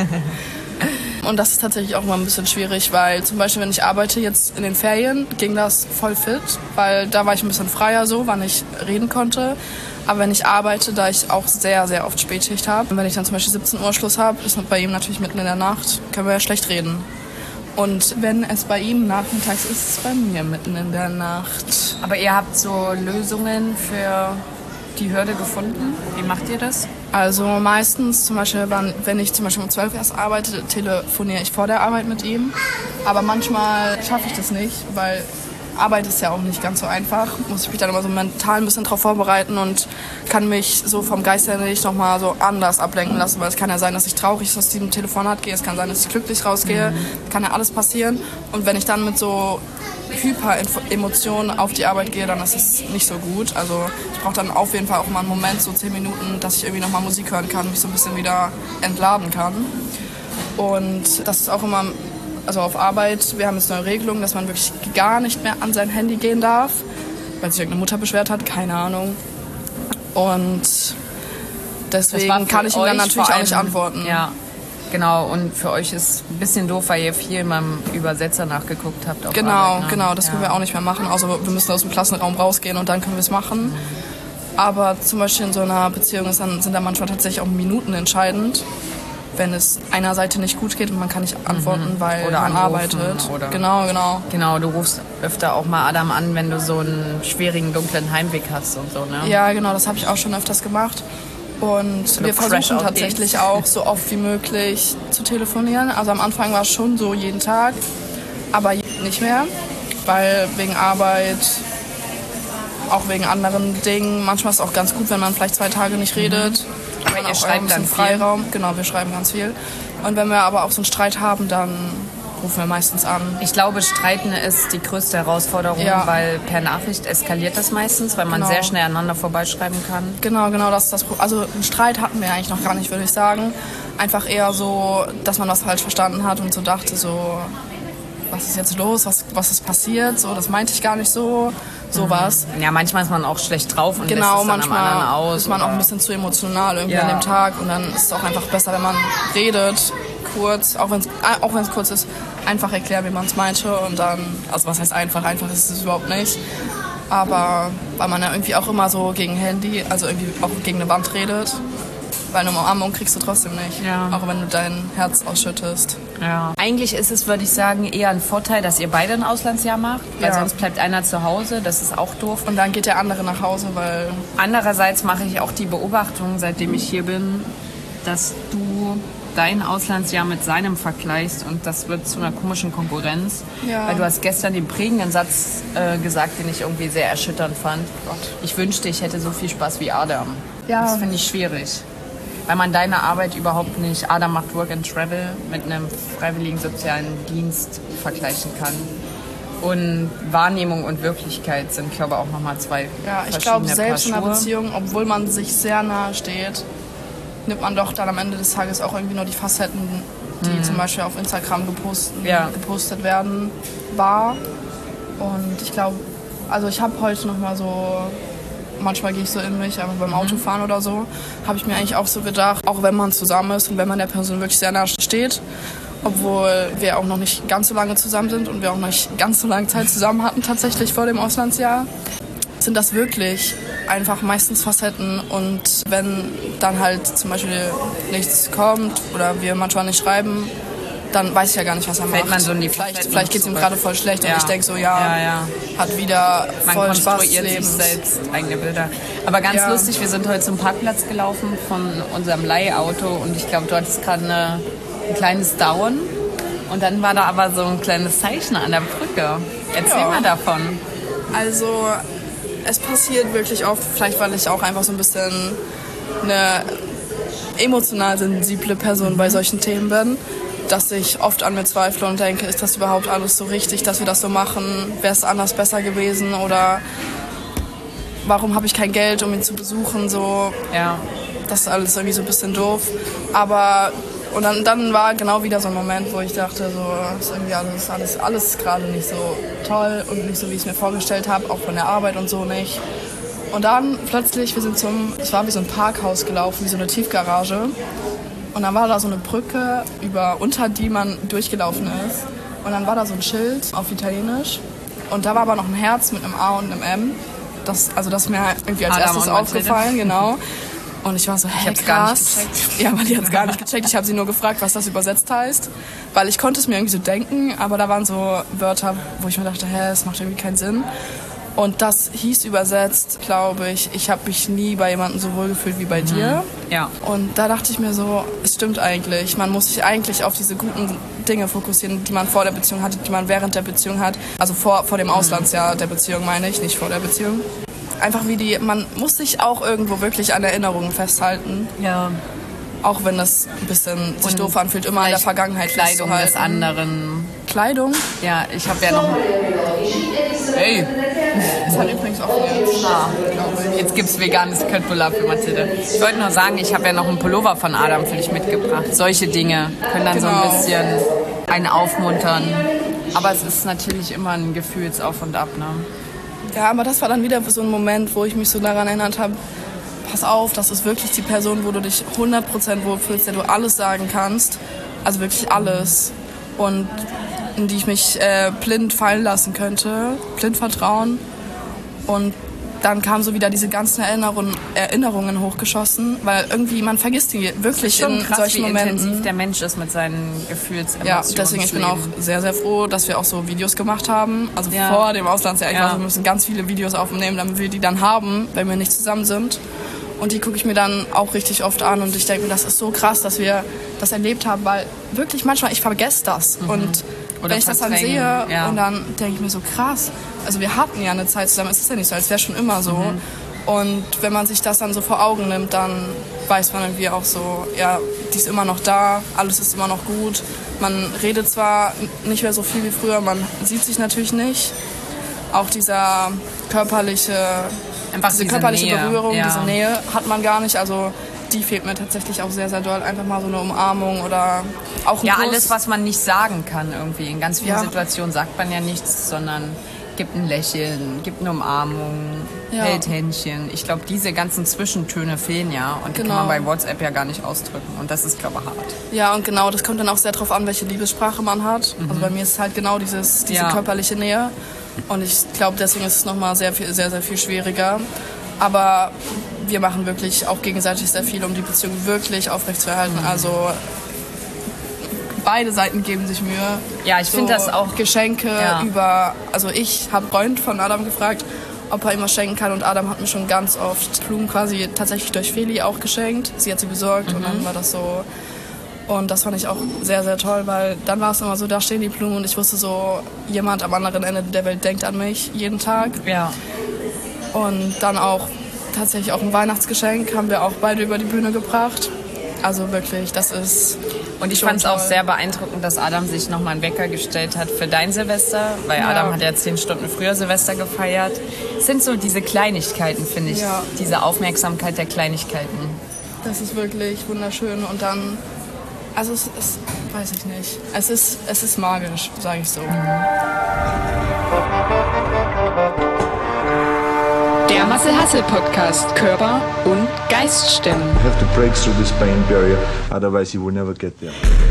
Und das ist tatsächlich auch immer ein bisschen schwierig, weil zum Beispiel, wenn ich arbeite jetzt in den Ferien, ging das voll fit, weil da war ich ein bisschen freier so, wann ich reden konnte. Aber wenn ich arbeite, da ich auch sehr, sehr oft Spätschicht habe, und wenn ich dann zum Beispiel 17 Uhr Schluss habe, ist bei ihm natürlich mitten in der Nacht, können wir ja schlecht reden. Und wenn es bei ihm nachmittags ist, ist es bei mir mitten in der Nacht. Aber ihr habt so Lösungen für die Hürde gefunden. Wie macht ihr das? Also meistens, zum Beispiel, wenn ich zum Beispiel um 12 erst arbeite, telefoniere ich vor der Arbeit mit ihm. Aber manchmal schaffe ich das nicht, weil Arbeit ist ja auch nicht ganz so einfach. Muss ich mich dann immer so mental ein bisschen drauf vorbereiten und kann mich so vom Geist her nicht nochmal so anders ablenken lassen, weil es kann ja sein, dass ich traurig aus diesem Telefonat gehe, es kann sein, dass ich glücklich rausgehe, kann ja alles passieren. Und wenn ich dann mit so Hyper-Emotionen auf die Arbeit gehe, dann ist es nicht so gut. Also ich brauche dann auf jeden Fall auch mal einen Moment, so 10 Minuten, dass ich irgendwie nochmal Musik hören kann, mich so ein bisschen wieder entladen kann. Und das ist auch immer, also auf Arbeit, wir haben jetzt eine Regelung, dass man wirklich gar nicht mehr an sein Handy gehen darf, weil sich irgendeine Mutter beschwert hat, keine Ahnung. Und deswegen kann ich ihm dann natürlich auch nicht antworten. Ja, genau. Und für euch ist ein bisschen doof, weil ihr viel beim Übersetzer nachgeguckt habt. Auf Genau, Arbeit, ne? genau, das können wir auch nicht mehr machen, außer wir müssen aus dem Klassenraum rausgehen und dann können wir es machen. Aber zum Beispiel in so einer Beziehung sind da manchmal tatsächlich auch Minuten entscheidend, wenn es einer Seite nicht gut geht und man kann nicht antworten, weil Oder man anrufen arbeitet. oder- Genau. Genau, du rufst öfter auch mal Adam an, wenn du so einen schwierigen, dunklen Heimweg hast und so, ne? Ja, genau, das habe ich auch schon öfters gemacht. Und wir versuchen tatsächlich auch so oft wie möglich zu telefonieren. Also am Anfang war es schon so jeden Tag, aber nicht mehr, weil wegen Arbeit, auch wegen anderen Dingen. Manchmal ist es auch ganz gut, wenn man vielleicht 2 Tage nicht redet. Aber ihr schreibt dann Freiraum. Genau, wir schreiben ganz viel. Und wenn wir aber auch so einen Streit haben, dann rufen wir meistens an. Ich glaube, Streiten ist die größte Herausforderung, weil per Nachricht eskaliert das meistens, weil man sehr schnell aneinander vorbeischreiben kann. Genau, das ist das Problem. Also einen Streit hatten wir eigentlich noch gar nicht, würde ich sagen. Einfach eher so, dass man was falsch verstanden hat und so dachte so, was ist jetzt los, was ist passiert, so, das meinte ich gar nicht so, sowas. Ja, manchmal ist man auch schlecht drauf und lässt es dann manchmal am anderen aus. Ist man auch ein bisschen zu emotional irgendwie an dem Tag und dann ist es auch einfach besser, wenn man redet, kurz, auch wenn es kurz ist, einfach erklären, wie man es meinte und dann, also was heißt einfach ist es überhaupt nicht, aber weil man ja irgendwie auch immer so gegen Handy, also irgendwie auch gegen eine Wand redet, weil eine Umarmung kriegst du trotzdem nicht, auch wenn du dein Herz ausschüttest. Ja. Eigentlich ist es, würde ich sagen, eher ein Vorteil, dass ihr beide ein Auslandsjahr macht, weil sonst bleibt einer zu Hause, das ist auch doof. Und dann geht der andere nach Hause, weil... Andererseits mache ich auch die Beobachtung, seitdem ich hier bin, dass du dein Auslandsjahr mit seinem vergleichst und das wird zu einer komischen Konkurrenz. Ja. Weil du hast gestern den prägenden Satz gesagt, den ich irgendwie sehr erschütternd fand. Ich wünschte, ich hätte so viel Spaß wie Adam. Ja. Das finde ich schwierig. Weil man deine Arbeit überhaupt nicht, Adam macht Work and Travel, mit einem freiwilligen sozialen Dienst vergleichen kann. Und Wahrnehmung und Wirklichkeit sind, glaube ich, auch nochmal 2 verschiedene Paar Schuhe. Ja, ich glaube, selbst in einer Beziehung, obwohl man sich sehr nahe steht, nimmt man doch dann am Ende des Tages auch irgendwie nur die Facetten, die zum Beispiel auf Instagram gepostet werden, wahr. Und ich glaube, also ich habe heute nochmal so... Manchmal gehe ich so in mich, aber beim Autofahren oder so, habe ich mir eigentlich auch so gedacht, auch wenn man zusammen ist und wenn man der Person wirklich sehr nahe steht, obwohl wir auch noch nicht ganz so lange zusammen sind und wir auch noch nicht ganz so lange Zeit zusammen hatten tatsächlich vor dem Auslandsjahr, sind das wirklich einfach meistens Facetten und wenn dann halt zum Beispiel nichts kommt oder wir manchmal nicht schreiben, dann weiß ich ja gar nicht, was er macht. Man so in die vielleicht geht es ihm gerade voll schlecht und ich denke so, hat wieder voll Spaß. Man konstruiert sich selbst eigene Bilder. Aber ganz lustig, wir sind heute zum Parkplatz gelaufen von unserem Leihauto und ich glaube, dort ist gerade ein kleines Down und dann war da aber so ein kleines Zeichen an der Brücke. Erzähl mal davon. Also, es passiert wirklich oft, vielleicht weil ich auch einfach so ein bisschen eine emotional sensible Person bei solchen Themen bin, dass ich oft an mir zweifle und denke, ist das überhaupt alles so richtig, dass wir das so machen? Wäre es anders besser gewesen? Oder warum habe ich kein Geld, um ihn zu besuchen? So, das ist alles irgendwie so ein bisschen doof. Aber und dann war genau wieder so ein Moment, wo ich dachte, so ist irgendwie alles gerade nicht so toll und nicht so, wie ich es mir vorgestellt habe, auch von der Arbeit und so nicht. Und dann plötzlich, es war wie so ein Parkhaus gelaufen, wie so eine Tiefgarage. Und dann war da so eine Brücke, unter die man durchgelaufen ist. Und dann war da so ein Schild auf Italienisch. Und da war aber noch ein Herz mit einem A und einem M. Das ist mir irgendwie als erstes aufgefallen, genau. Und ich war so, hey, krass. Ja, aber die hat es gar nicht gecheckt. Ich habe sie nur gefragt, was das übersetzt heißt. Weil ich konnte es mir irgendwie so denken, aber da waren so Wörter, wo ich mir dachte, es macht irgendwie keinen Sinn. Und das hieß übersetzt, glaube ich habe mich nie bei jemandem so wohl gefühlt wie bei dir. Ja. Und da dachte ich mir so, es stimmt eigentlich. Man muss sich eigentlich auf diese guten Dinge fokussieren, die man vor der Beziehung hatte, die man während der Beziehung hat. Also vor dem Auslandsjahr der Beziehung meine ich, nicht vor der Beziehung. Einfach man muss sich auch irgendwo wirklich an Erinnerungen festhalten. Ja. Auch wenn das ein bisschen sich doof anfühlt, immer in der Vergangenheit Kleidung des anderen. Kleidung? Ja, ich habe ja noch... Hey! Das hat übrigens auch jetzt gibt's veganes Köttbullar für Mathilde. Ich wollte nur sagen, ich habe ja noch einen Pullover von Adam für dich mitgebracht. Solche Dinge können dann so ein bisschen einen aufmuntern. Aber es ist natürlich immer ein Gefühlsauf und Ab, ne? Ja, aber das war dann wieder so ein Moment, wo ich mich so daran erinnert habe, pass auf, das ist wirklich die Person, wo du dich 100% wohlfühlst, der du alles sagen kannst. Also wirklich alles. Und in die ich mich blind fallen lassen könnte, blind vertrauen. Und dann kamen so wieder diese ganzen Erinnerungen hochgeschossen, weil irgendwie man vergisst die wirklich in krass, solchen Momenten. Wie intensiv der Mensch ist mit seinen Gefühlsemotionen. Ja, deswegen ich bin auch sehr, sehr froh, dass wir auch so Videos gemacht haben. Also vor dem Auslandsjahr. Ich weiß, wir müssen ganz viele Videos aufnehmen, damit wir die dann haben, wenn wir nicht zusammen sind. Und die gucke ich mir dann auch richtig oft an und ich denke mir, das ist so krass, dass wir das erlebt haben, weil wirklich manchmal, ich vergesse das. Und Oder wenn ich das dann sehe und dann denke ich mir so, krass, also wir hatten ja eine Zeit zusammen, es ist ja nicht so, als wäre schon immer so. Und wenn man sich das dann so vor Augen nimmt, dann weiß man irgendwie auch so, ja, die ist immer noch da, alles ist immer noch gut. Man redet zwar nicht mehr so viel wie früher, man sieht sich natürlich nicht. Auch dieser körperliche Nähe. Berührung, Ja. diese Nähe hat man gar nicht. Also die fehlt mir tatsächlich auch sehr, sehr doll. Einfach mal so eine Umarmung oder auch ein Ja, Kuss. alles, was man nicht sagen kann irgendwie. In ganz vielen Ja. Situationen sagt man ja nichts, sondern gibt ein Lächeln, gibt eine Umarmung, Ja. hält Händchen. Ich glaube, diese ganzen Zwischentöne fehlen ja und die Genau. kann man bei WhatsApp ja gar nicht ausdrücken. Und das ist, glaube ich, hart. Ja, und genau, das kommt dann auch sehr drauf an, welche Liebessprache man hat. Also bei mir ist es halt genau diese Ja. körperliche Nähe. Und ich glaube, deswegen ist es nochmal sehr, sehr viel schwieriger. Aber wir machen wirklich auch gegenseitig sehr viel, um die Beziehung wirklich aufrechtzuerhalten. Also beide Seiten geben sich Mühe. Ja, ich finde das auch. Geschenke Ja. also ich habe einen Freund von Adam gefragt, ob er ihm was schenken kann. Und Adam hat mir schon ganz oft Blumen quasi tatsächlich durch Feli auch geschenkt. Sie hat sie besorgt und dann war das so. Und das fand ich auch sehr, sehr toll, weil dann war es immer so, da stehen die Blumen und ich wusste so, jemand am anderen Ende der Welt denkt an mich jeden Tag. Ja. Und dann auch tatsächlich auch ein Weihnachtsgeschenk haben wir auch beide über die Bühne gebracht. Also wirklich, das ist Und ich schon fand es auch toll. sehr beeindruckend, dass Adam sich nochmal einen Wecker gestellt hat für dein Silvester, weil Ja. Adam hat ja 10 Stunden früher Silvester gefeiert. Es sind so diese Kleinigkeiten, finde ich. Ja. Diese Aufmerksamkeit der Kleinigkeiten. Das ist wirklich wunderschön und dann, also es ist, weiß ich nicht, es ist magisch, sage ich so. Der Marcel Hassel Podcast Körper und Geist stemmen. You have to break through this pain barrier, otherwise you will never get there.